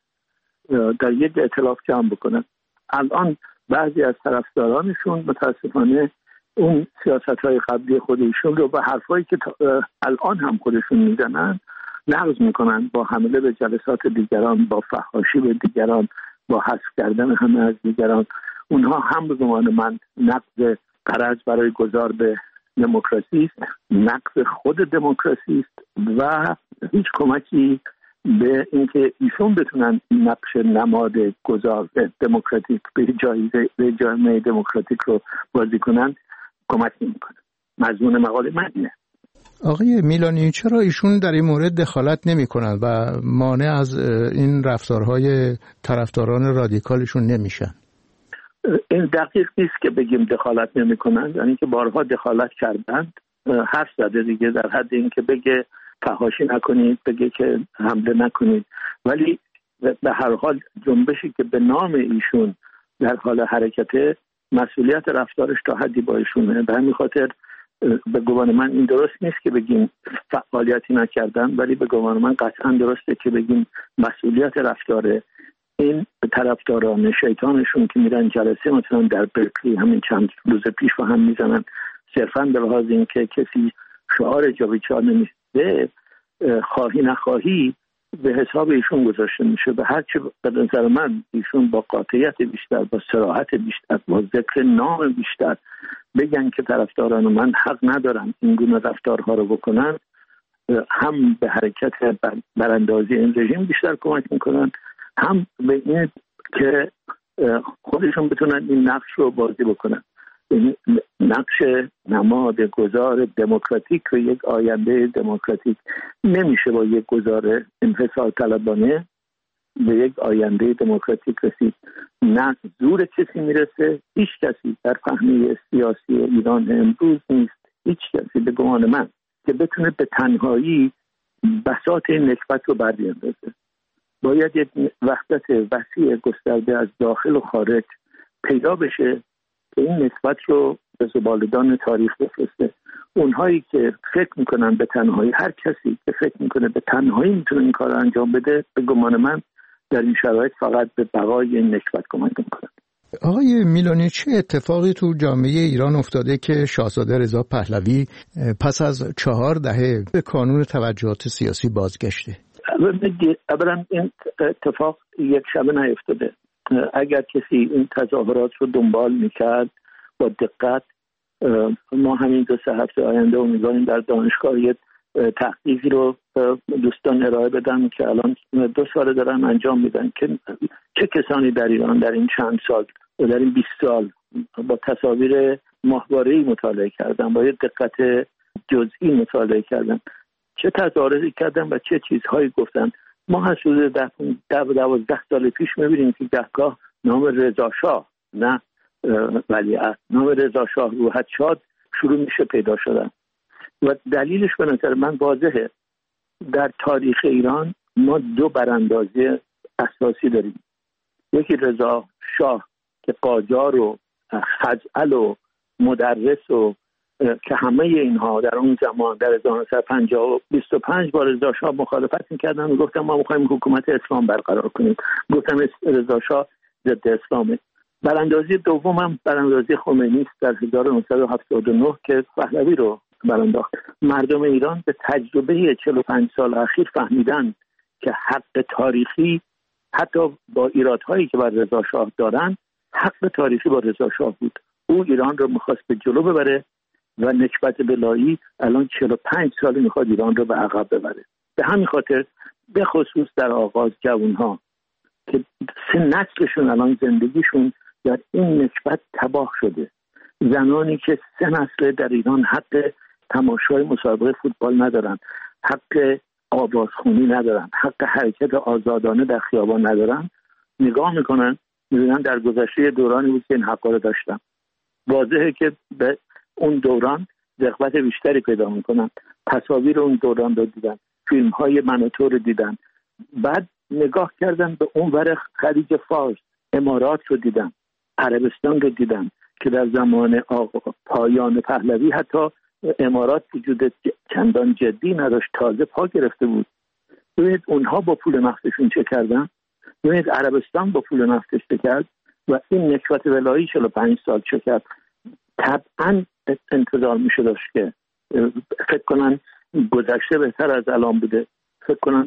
در یک ائتلاف جمع بکنن. الان بعضی از طرفدارانشون متاسفانه اون سیاست‌های قبلی خودشون رو به حرفایی که الان هم خودشون میزنن نقض میکنن، با حمله به جلسات دیگران، با فحاشی به دیگران، با حذف کردن همه از دیگران. اونها هم به زمان من نقض غرض برای گذار به دموکراسی است، نقض خود دموکراسی است و هیچ کمکی به اینکه ایشون بتونن نقش نماد گذار به دموکراتیک به جامعه دموکراتیک رو بازی کنن کمک نمیکنه. مضمون مقاله من اینه. آقای میلانی، چرا ایشون در این مورد دخالت نمیکنن و مانع از این رفتارهای طرفداران رادیکالشون نمیشن؟ این دقیق نیست که بگیم دخالت نمیکنن، یعنی که بارها دخالت کردند. حرف زده دیگه، در حد این که بگه فحاشی نکنید، بگه که حمله نکنید، ولی به هر حال جنبشی که به نام ایشون در حال حرکته، مسئولیت رفتارش تا حدی با ایشونه. به همین خاطر به گمان من این درست نیست که بگیم فعالیتی نکردن، ولی به گمان من قطعا درسته که بگیم مسئولیت رفتار این طرفداران شیطانشون که میرن جلسه مثلا در برکلی همین چند روز پیش و هم میزنن، صرفا به لحاظ این که کسی شعار جابیچار نمیده، خواهی نخواهی به حساب ایشون گذاشته میشه. به هر چه به نظر من ایشون با قاطعیت بیشتر، با صراحت بیشتر، با ذکر نام بیشتر بگن که طرفداران من حق ندارن این گونه رفتارها رو بکنن، هم به حرکت براندازی این رژیم بیشتر کمک میکنن هم به این که خودشون بتونن این نقش رو بازی بکنن، یعنی نقش نمادگذار دموکراتیک و یک آینده دموکراتیک. نمیشه با یک گذار انحصار طلبانه به یک آینده دموکراتیک رسید. نه زور کسی میرسه، هیچ کسی در فهمی سیاسی ایران امروز نیست، هیچ کسی به گمان من که بتونه به تنهایی بساط این نکبت رو بربیاندازه. باید یک وحدت وسیع گسترده از داخل و خارج پیدا بشه که این نسبت رو به زبالدان تاریخ بفرسته. اونهایی که فکر میکنن به تنهایی، هر کسی که فکر میکنه به تنهایی میتونه این کار رو انجام بده، به گمان من در این شرایط فقط به بقای این نسبت کمک میکنه. آقای میلانی، چه اتفاقی تو جامعه ایران افتاده که شاهزاده رضا پهلوی پس از 4 دهه به کانون توجهات سیاسی بازگشته؟ اولا این اتفاق یک شبه نیفتاده. اگر کسی این تظاهرات رو دنبال میکرد با دقت، ما همین 2-3 هفته آینده امیدواریم در دانشگاه یک تحقیقی رو دوستان ارائه بدن که الان 2 سال دارن انجام میدن که چه کسانی در ایران در این چند سال و در این 20 سال با تصاویر ماهواره‌ای مطالعه کردن، با یک دقت جزئی مطالعه کردن، چه تظاهراتی کردن و چه چیزهایی گفتن. ما از حدود 10-12 سال پیش می‌بینیم که گهگاه نام رضا شاه، نه ولیعهد، نام رضا شاه روحت شاد شروع میشه پیدا شدن و دلیلش به نظر من واضحه. در تاریخ ایران ما 2 براندازی اساسی داریم. یکی رضا شاه که قاجار و خزعل و مدرس و که همه اینها در اون زمان در 1925 با رضا شاه مخالفت میکردن و گفتن ما میخوایم حکومت اسلام برقرار کنیم. گفتن رضا شاه ضد اسلامه. براندازی دوم هم براندازی خمینی است در 1979 که پهلوی رو برانداخت. مردم ایران به تجربه 45 سال اخیر فهمیدن که حق تاریخی حتی با ایرادهایی که بر رضا شاه دارن، حق تاریخی با رضا شاه بود. او ایران رو میخواست به جلو ببره و نکبت بلایی الان 45 سال میخواد ایران رو به عقب ببره. به همین خاطر به خصوص در آغاز جوانها که 3 نسلشون الان زندگیشون در این نکبت تباه شده، زنانی که 3 نسل در ایران حق تماشای مسابقه فوتبال ندارن، حق آوازخوانی ندارن، حق حرکت آزادانه در خیابان ندارن، نگاه میکنن میبینن در گذشته دورانی بود که این حقا رو داشتن. واضحه که به اون دوران رغبت بیشتری پیدا میکنن. تصاویر اون دوران رو دیدن، فیلم های من و تو رو دیدن، بعد نگاه کردن به اون ور خلیج فارس، امارات رو دیدن، عربستان رو دیدن که در زمان پایان پهلوی حتی امارات وجود چندان جدی نداشت، تازه پا گرفته بود. ببینید اونها با پول نفتشون چه کردن، ببینید عربستان با پول نفتش چه کرد و این نکبت ولایی 45 سال چه کرد. طبعا انتظار میشه داشت که فکر کنن گذشته بهتر از الان بوده، فکر کنن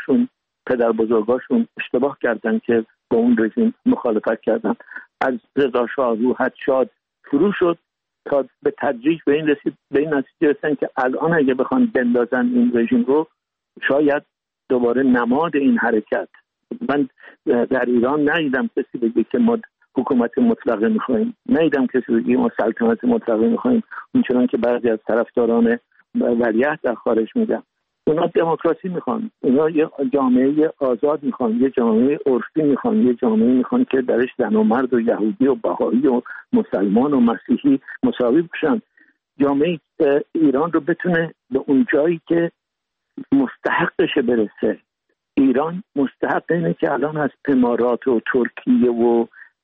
پدر بزرگاشون اشتباه کردن که با اون رژیم مخالفت کردن. از رضا شاه روحت شاد شروع شد تا به تدریج به این نتیجه رسیدن که الان اگه بخوان بندازن این رژیم رو، شاید دوباره نماد این حرکت. من در ایران ندیدم کسی بگه که ما حکومت مطلقه میخوایم، ندیدم کسی بگه ما سلطنت مطلقه میخوایم، اونچنان که بعضی از طرفداران ولیعهد در خارج میگن. اونا دموکراسی میخوان، اونا یه جامعه آزاد میخوان، یه جامعه عرفی میخوان، یه جامعه میخوان که درش زن و مرد و یهودی و بهایی و مسلمان و مسیحی مساوی باشن. جامعه ایران رو بتونه به اون جایی که مستحقش برسه. ایران مستحق اینه که الان از امارات و ترکیه و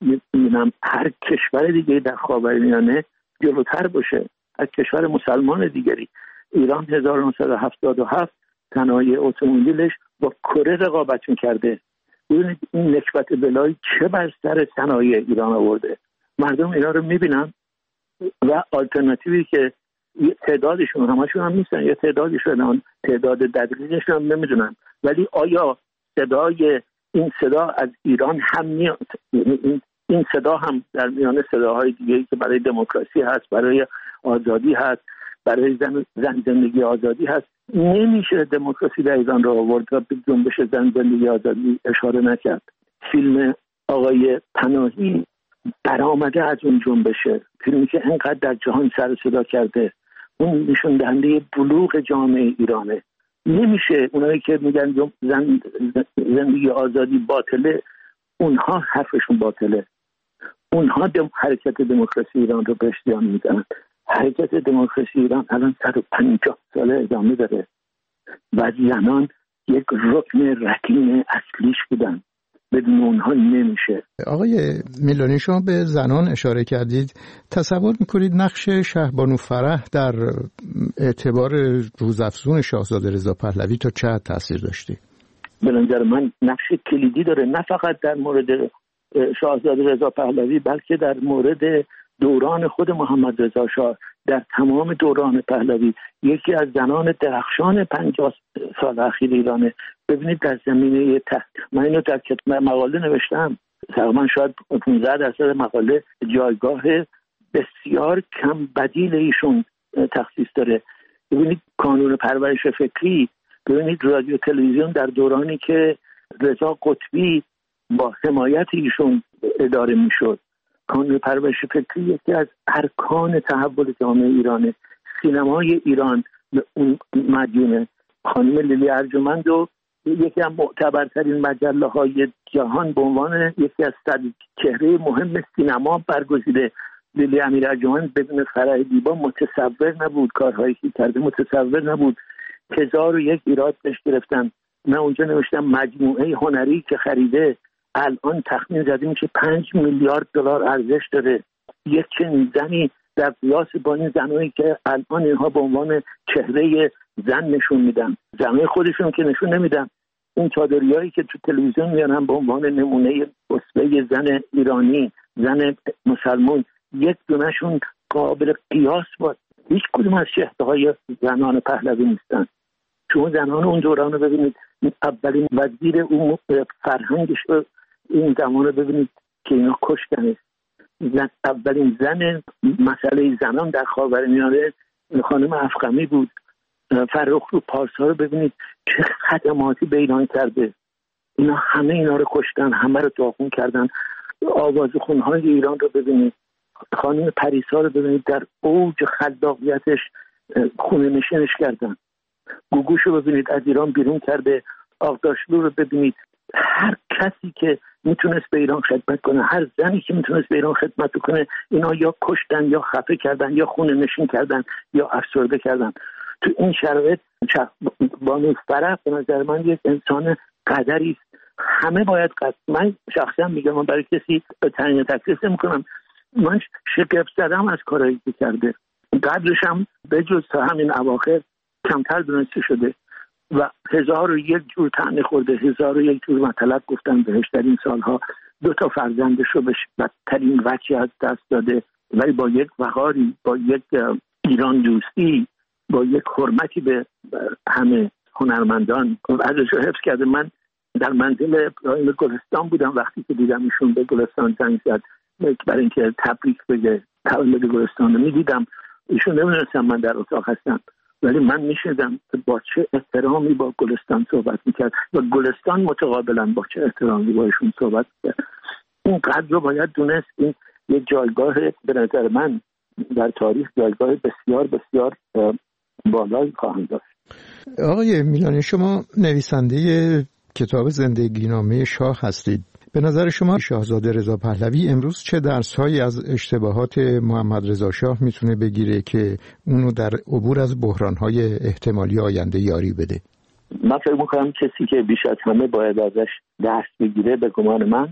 هر کشور دیگه در خاورمیانه جلوتر باشه، از کشور مسلمان دیگری. ایران 1977 صنایع اتومبیلش با کره رقابت می‌کرده. ببینید این نکبت بلایی چه بر سر صنایع ایران آورده. مردم اینا رو می‌بینن و آلترناتیوی که تعدادشون همشون هم نیستن، یا تعدادشون تعداد دقیقشون هم نمیدونن، ولی آیا این صدا از ایران هم میاد؟ این صدا هم در میان صداهای دیگه‌ای که برای دموکراسی هست، برای آزادی هست، برای زن زندگی آزادی هست، نمیشه دموکراسی در ایران را آورد و به جنبش زن زندگی آزادی اشاره نکرد. فیلم آقای پناهی برآمده از اون جنبشه، فیلمی که انقدر در جهان سر و صدا کرده، اون نشون دهنده بلوغ جامعه ایرانه. نمیشه اونایی که میگن زندگی آزادی باطله، اونها حرفشون باطله. اونها حرکت دموکراسی ایران رو به اشتیان میزنن. حرکت دموکراسی ایران الان 150 ساله ادامه داره و زنان یک رکن رکین اصلیش بودن، بدون اونها نمیشه. آقای میلانی، شما به زنان اشاره کردید. تصور میکنید نقش شهبانو فرح در اعتبار روزافزون شاهزاده رضا پهلوی تا چه حد تاثیر داشته؟ به نظر من نقش کلیدی داره، نه فقط در مورد شاهزاده رضا پهلوی بلکه در مورد دوران خود محمد رضا شاه. در تمام دوران پهلوی یکی از زنان درخشان 50 سال اخیر ایرانه. ببینید در زمینه من اینو در مقاله نوشتم، تقریبا شاید 15% مقاله جایگاه بسیار کم بدیل ایشون تخصیص داره. ببینید کانون پرورش فکری، ببینید رادیو تلویزیون در دورانی که رضا قطبی با حمایت ایشون اداره میشد. کانون پرورش فکری یکی از ارکان تحول جامعه ایرانه. سینمای ایران به اون مدیونه. خانم لیلی ارجمند و یکی از معتبرترین مجله های جهان به عنوان یکی از 100 چهره مهم سینما برگزیده. لیلی امیر ارجمند بدون فرح دیبا متصور نبود، کارهایی که کرده متصور نبود. 1001 ایراد بهش گرفتن. من اونجا نوشتم مجموعه هنری که خریده الان تخمین زده میشه 5 میلیارد دلار ارزش داره. یک چنین زنی در قیاس با این زنایی که الان اینها به عنوان چهره زن نشون میدن، زنای خودشون که نشون نمیدن، این چادریایی که تو تلویزیون میارن به عنوان نمونه اسوه زن ایرانی، زن مسلمان، یک دونشون قابل قیاس با هیچ کدوم از شهرهای زنان پهلوی نیستن. شما زنان اون دوران رو ببینید، اولین وزیر اون فرهنگش رو این زمان رو ببینید که اینا کشتنه. اولین زن مسئله زنان در خاورمیانه خانم افخمی بود. فرخرو پارسا رو ببینید چه خدماتی به ایران کرده. اینا همه اینا رو کشتن، همه رو داغون کردن. آوازخونهای ایران رو ببینید، خانم پریسا رو ببینید در اوج خلاقیتش خونه نشینش کردن. گوگوش رو ببینید از ایران بیرون کرده. آغداشلو رو ببینید. هر کسی که میتونست به ایران خدمت کنه، هر زنی که میتونست به ایران خدمت کنه، اینا یا کشتن یا خفه کردن یا خونه نشین کردن یا افسرده کردن. تو این شرایط بانو فرح به نظر من یک انسان قدری است. همه باید من شخصا میگم، من برای کسی تعیین تکلیف نمیکنم، من شگفت زدم از کارهایی که کرده. قدرش هم به جز همین اواخر کمتر دونسته شده و 1001 جور طعنه خورده، 1001 جور مطلب گفتن بهش در این سالها. 2 فرزندش رو به بدترین وجه از دست داده، ولی با یک وقاری، با یک ایران دوستی، با یک حرمتی به همه هنرمندان ازش رو حفظ کرده. من در منزل ابراهیم گلستان بودم وقتی که دیدم ایشون به گلستان زنگ زد برای اینکه تبریک بگه تولد گلستان رو میدیدم. ایشون نمیدونستم من در اتاق هستم، ولی من میشدم با چه احترامی با گلستان صحبت میکرد و گلستان متقابلا با چه احترامی با ایشون صحبت میکرد. این قدر رو باید دونست. این یه جایگاه به نظر من در تاریخ جایگاه بسیار بسیار بالایی خواهند داشت. آقای میلانی، شما نویسنده کتاب زندگی نامه شاه هستید. به نظر شما شاهزاده رضا پهلوی امروز چه درس‌هایی از اشتباهات محمد رضا شاه میتونه بگیره که اونو در عبور از بحران‌های احتمالی آینده یاری بده؟ من فکر می‌کنم کسی که بیش از همه باید ازش درس بگیره به گمان من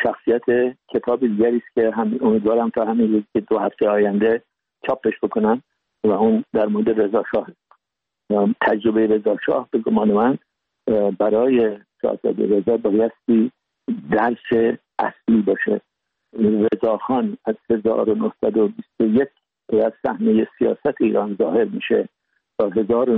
شخصیت کتاب دیگری است که امیدوارم تا همین 2 هفته آینده چاپش بکنم و اون در مورد رضا شاه. تجربه رضا شاه به گمان من برای شاهزاده رضا بایستی درس اصلی باشه. رضا خان از 1921 که از صحنه سیاست ایران ظاهر میشه تا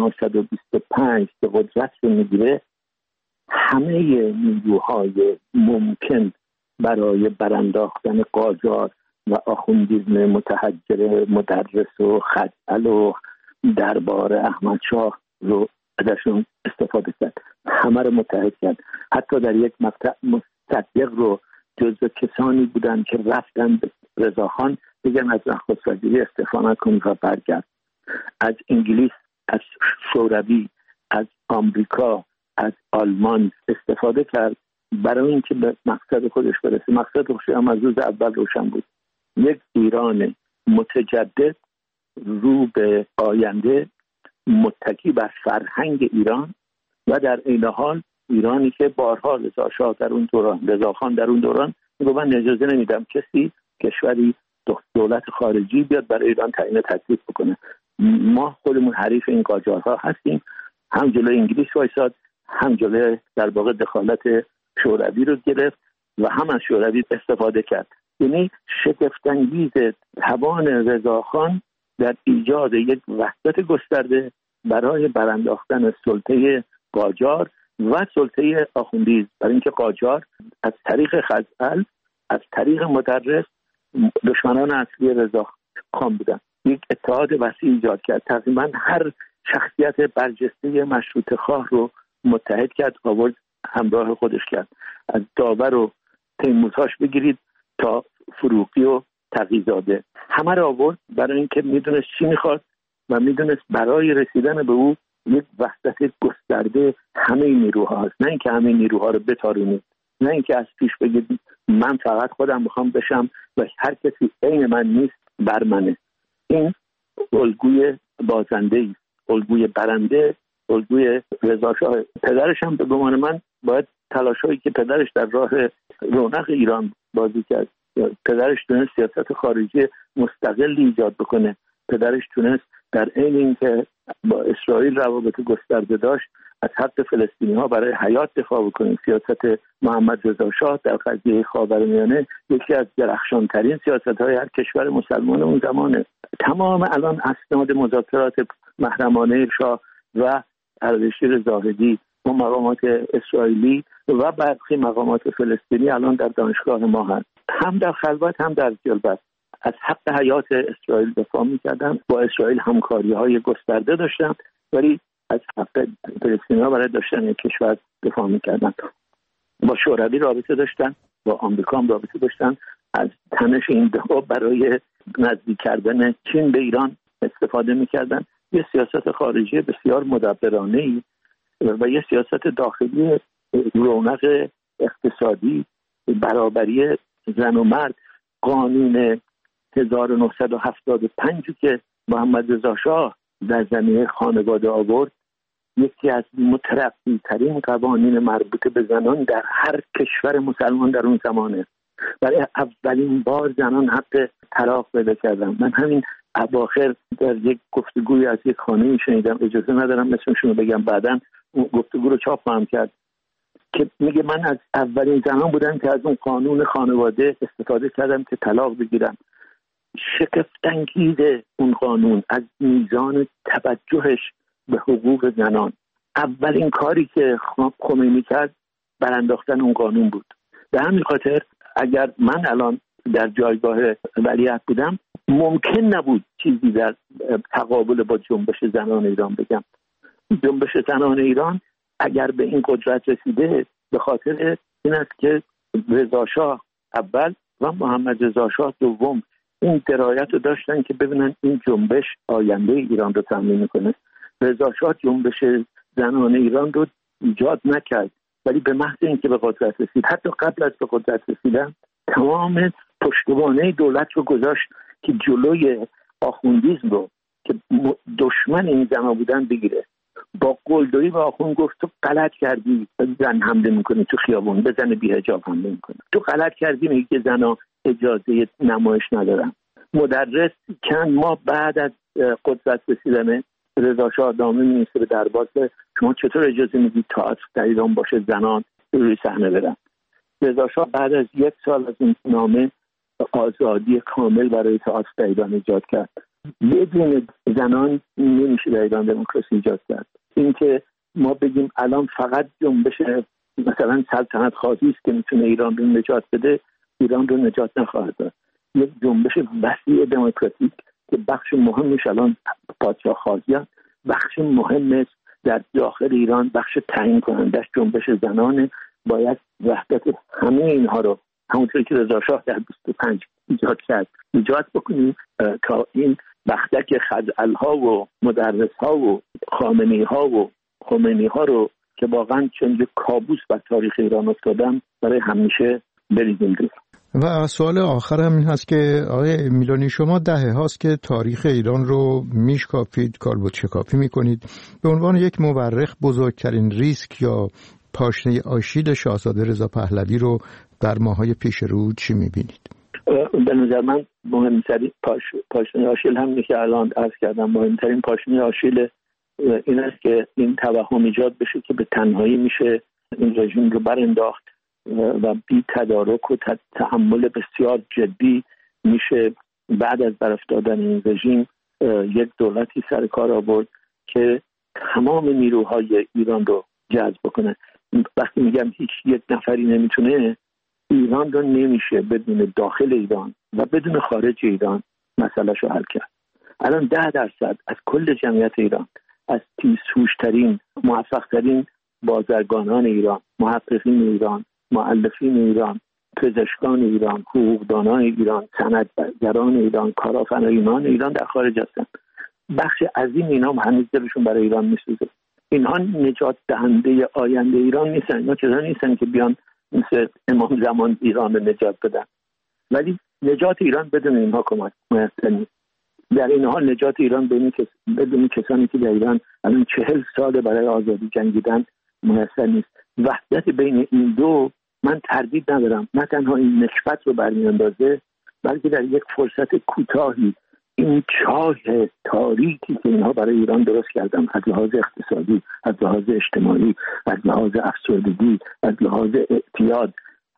1925 که قدرت رو میگیره، همه نیروهای ممکن برای برانداختن قاجار و آخوندیزم متحجر مدرس و خزعل و دربار احمد شاه رو ازشون استفاده کرد، همه رو متحد کرد. حتی در یک مقطع مصدق رو جزو کسانی بودن که رفتن به رضاخان بگن از نخست وزیری استعفا نکنید و برگرد. از انگلیس، از شوروی، از آمریکا، از آلمان استفاده کرد برای اینکه به مقصد خودش برسه. مقصد خودش هم از روز اول روشن بود: یک ایران متجدد رو به آینده، متکی بر فرهنگ ایران و در این حال ایرانی که بارها رضاشاه در اون دوران، رضاخان در اون دوران میگه من اجازه نمیدم کسی، کشوری، دولت خارجی بیاد برای ایران تعیین تکلیف بکنه. ما خودمون حریف این قاجارها هستیم. هم جلوی انگلیس وایساد، هم جلوی در واقع دخالت شوروی رو گرفت و هم از شوروی استفاده کرد. یعنی شگفت‌انگیز توان رضاخان در ایجاد یک وحدت گسترده برای برانداختن سلطه قاجار و سلطه آخوندی، برای اینکه قاجار از طریق خزعل، از طریق مدرس دشمنان اصلی رضاخان بودن. یک اتحاد وسیع ایجاد کرد، تقریبا هر شخصیت برجسته مشروطه خواه رو متحد کرد، آورد همراه خودش کرد. از داور و تیمورتاش بگیرید تا فروغی و تقی‌زاده، همه رو آورد برای اینکه میدونست چی میخواد و میدونست برای رسیدن به او یک وحدت گسترده همه نیروها هست. نه اینکه همه نیروها رو بتارونید، نه اینکه از پیش بگید من فقط خودم میخوام بشم و هر کسی عین من نیست بر منه. این الگوی بازنده است، الگوی برنده، الگوی رضاشاه. پدرش هم به گمان من باید تلاشایی که پدرش در راه رونق ایران بازی کرد. پدرش تونست سیاست خارجی مستقلی ایجاد بکنه. پدرش تونست در عین اینکه با اسرائیل روابط گسترده داشت، از حق فلسطینی ها برای حیات دفاع بکنه. سیاست محمد رضا شاه در قضیه خاورمیانه یکی از درخشانترین سیاست های هر کشور مسلمان اون زمانه. تمام الان اسناد مذاکرات محرمانه شاه و اردشیر زاهدی و مقامات اسرائیلی و برخی مقامات فلسطینی الان در دانشگاه ما هست. هم در خلوت هم در جلوت از حق حیات اسرائیل دفاع می‌کردن، با اسرائیل همکاری‌های گسترده داشتن، ولی از حق فلسطینی‌ها برای داشتن یک کشور دفاع می‌کردن. با شوروی رابطه داشتن، با آمریکا هم رابطه داشتن. از تنش این دو برای نزدیک کردن چین به ایران استفاده می‌کردن. یه سیاست خارجی بسیار مدبرانه‌ای و یه سیاست داخلی رونق اقتصادی، برابری زن و مرد. قانون 1975 که محمد رضا شاه در زمینه خانواده آورد، یکی از مترقی‌ترین قوانین مربوط به زنان در هر کشور مسلمان در اون زمانه. برای اولین بار زنان حق طلاق پیدا کردن. من همین اواخر در یک گفتگوی از یک خانمی شنیدم، اجازه ندارم اسمشون رو بگم، بعداً اون گفتگو رو چاپ خواهم کرد، که میگه من از اولین زنان بودم که از اون قانون خانواده استفاده کردم که طلاق بگیرم. شگفت‌انگیز اون قانون از میزان توجهش به حقوق زنان. اولین کاری که خمینی کرد برانداختن اون قانون بود. به همین خاطر اگر من الان در جایگاه ولیعهد بودم، ممکن نبود چیزی در تقابل با جنبش زنان ایران بگم. جنبش زنان ایران اگر به این قدرت رسیده به خاطر این است که رضا شاه اول و محمد رضا شاه دوم این درایت رو داشتن که ببینن این جنبش آینده ایران رو تضمین میکنه. رضا شاه جنبش زنان ایران رو ایجاد نکرد، ولی به محض اینکه به قدرت رسید، حتی قبل از به قدرت رسیدن، تمام پشتوانه دولت رو گذاشت که جلوی آخوندیسم رو که دشمن این زنها بودن بگیره. با قلدری به آخوند گفت تو غلط کردی زن حمله میکنی تو خیابون، به زن بی حجاب حمله میکنی، تو غلط کردی میگی که زنها اجازه نمایش ندارن. مدرس چند ماه بعد از قدرت رسیدن رضا شاه نامه می‌نویسه به دربار، شما چطور اجازه میدید تئاتر در ایران باشه زنان روی صحنه برن؟ رضا شاه بعد از 1 سال از این نامه آزادی کامل برای تئاتر در ایران ایجاد کرد. بدون زنان نمیشه در ایران دموکراسی ایجاد کرد. اینکه ما بگیم الان فقط جنبش مثلا سلطنت خواهی است که میتونه ایران رو نجات بده، ایران رو نجات نخواهد داد. یک جنبش وسیع دموکراتیک که بخش مهمش الان پادشاه خواهیان، بخش مهمش در داخل ایران بخش تعیین کنندش جنبش زنانه. باید وحدت همه اینها رو همونطوری که رضا شاه در 25 ایجاد کرد ایجاد بکنیم تا این بختک خزعل‌ها و مدرس‌ها و خامنه‌ای‌ها و خمینی‌ها رو که واقعا چون یک کابوس بر تاریخ ایران افتادن برای همیشه بریزیم دور. و سوال آخر هم این هست که آقای میلانی شما دهه هاست که تاریخ ایران رو میشکافید، کالبد شکافی میکنید. به عنوان یک مورخ بزرگترین ریسک یا پاشنه آشیل شاهزاده رضا پهلوی رو در ماهای پیش رو چی میبینید؟ به نظر من مهمترین پاشنه آشیل همینه که الان عرض کردم. مهمترین پاشنه آشیل این است که این توهم ایجاد بشه که به تنهایی میشه این رژیم رو برانداخت و بی تدارک و تحمل بسیار جدی میشه بعد از برافتادن این رژیم یک دولتی سر کار آورد که تمام نیروهای ایران رو جذب کنه. وقتی میگم هیچ یک نفری نمیتونه، ایران رو نمیشه بدون داخل ایران و بدون خارج ایران مسئله‌اش رو حل کرد. الان 10% از کل جمعیت ایران، از تیزهوش‌ترین موفق‌ترین بازرگانان ایران، محققین ایران، مؤلفین ایران، پزشکان ایران، حقوقدانان ایران، صنعتگران ایران، کارآفرینان ایران در خارج هستند. بخش عظیم اینا هنوز دلشون برای ایران میسوزه. اینها نجات دهنده آینده ایران نیستن. اینا چیزا نیستن که بیان مثل امام زمان ایران رو نجات بدن. ولی نجات ایران بدون اینها کمک میسر نیست. در این حال نجات ایران بدون کسانی که در ایران الان 40 سال برای آزادی جنگیدن میسر نیست. وحدت بین این دو من تردید ندارم، نه تنها این نکبت رو برمیاندازه بلکه در یک فرصت کوتاهی این چاه تاریکی که اینها برای ایران درست کردن، از لحاظ اقتصادی، از لحاظ اجتماعی، از لحاظ افسردگی، از لحاظ اعتیاد،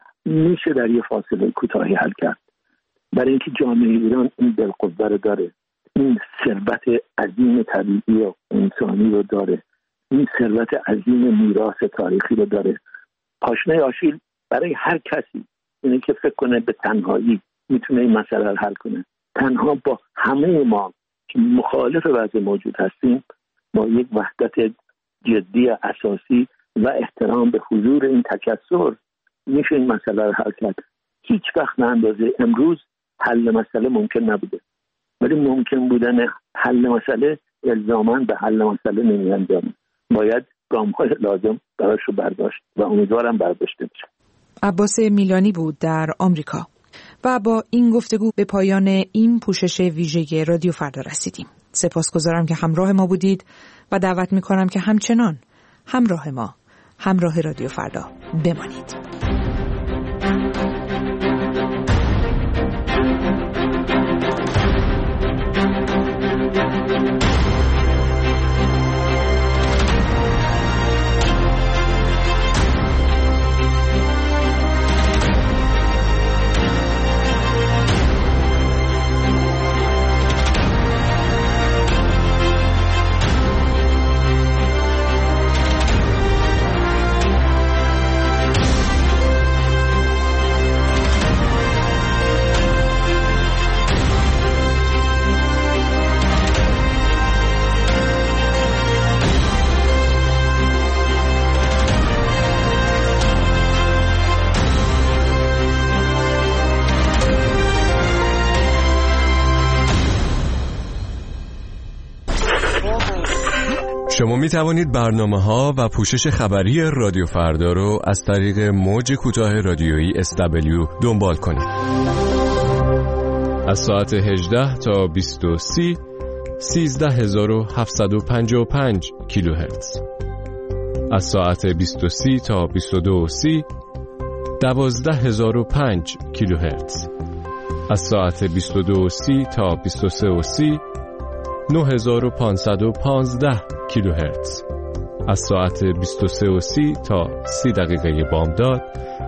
میشه در یک فاصله کوتاهی حل کرد. برای اینکه جامعه ایران این بالقوه رو داره، این ثروت عظیم طبیعی و انسانی رو داره، این ثروت عظیم میراث تاریخی رو داره. پاشنه آشیل برای هر کسی اینه که فکر کنه به تنهایی میتونه این مسئله رو حل کنه. تنها با همه ما که مخالف وضع موجود هستیم، با یک وحدت جدی اساسی و احترام به حضور این تکثر میشه این مسئله رو حل کرد. هیچ وقت به اندازه امروز حل مسئله ممکن نبوده، ولی ممکن بودن حل مسئله الزاماً به حل مسئله نمی‌انجامه. باید گام‌های لازم براش رو برداشت و امیدوارم برداشته بشه. عباس میلانی بود در آمریکا. و با این گفتگو به پایان این پوشش ویژه رادیو فردا رسیدیم. سپاسگزارم که همراه ما بودید و دعوت می‌کنم که همچنان همراه ما، همراه رادیو فردا بمانید. شما می توانید برنامه‌ها و پوشش خبری رادیو فردا رو از طریق موج کوتاه رادیویی SW دنبال کنید. از ساعت 18 تا 20:30 13755 کیلوهرتز. از ساعت 20:30 تا 22:30 12005 کیلوهرتز. از ساعت 22:30 تا 23:30 9515 کیلوهرتز. از ساعت 23:30 تا 30 دقیقه بامداد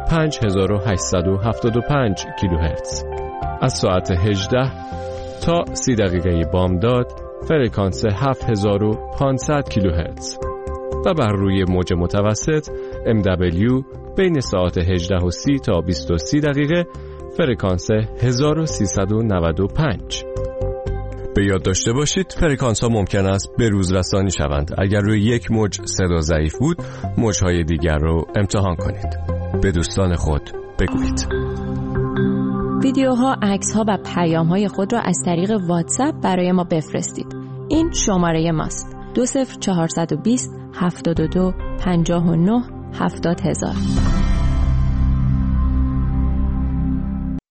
5875 کیلوهرتز. از ساعت 18 تا 30 دقیقه بامداد فرکانس 7500 کیلوهرتز و بر روی موج متوسط MW بین ساعت 18:30 تا 20:30 دقیقه فرکانس 1395. به یاد داشته باشید فرکانس ها ممکن است به روز رسانی شوند. اگر روی یک موج صدا ضعیف بود، موجهای دیگر رو امتحان کنید. به دوستان خود بگویید. ویدیوها، عکس‌ها و پیام‌های خود را از طریق واتساپ برای ما بفرستید. این شماره ماست: 20420 72 59 70 000.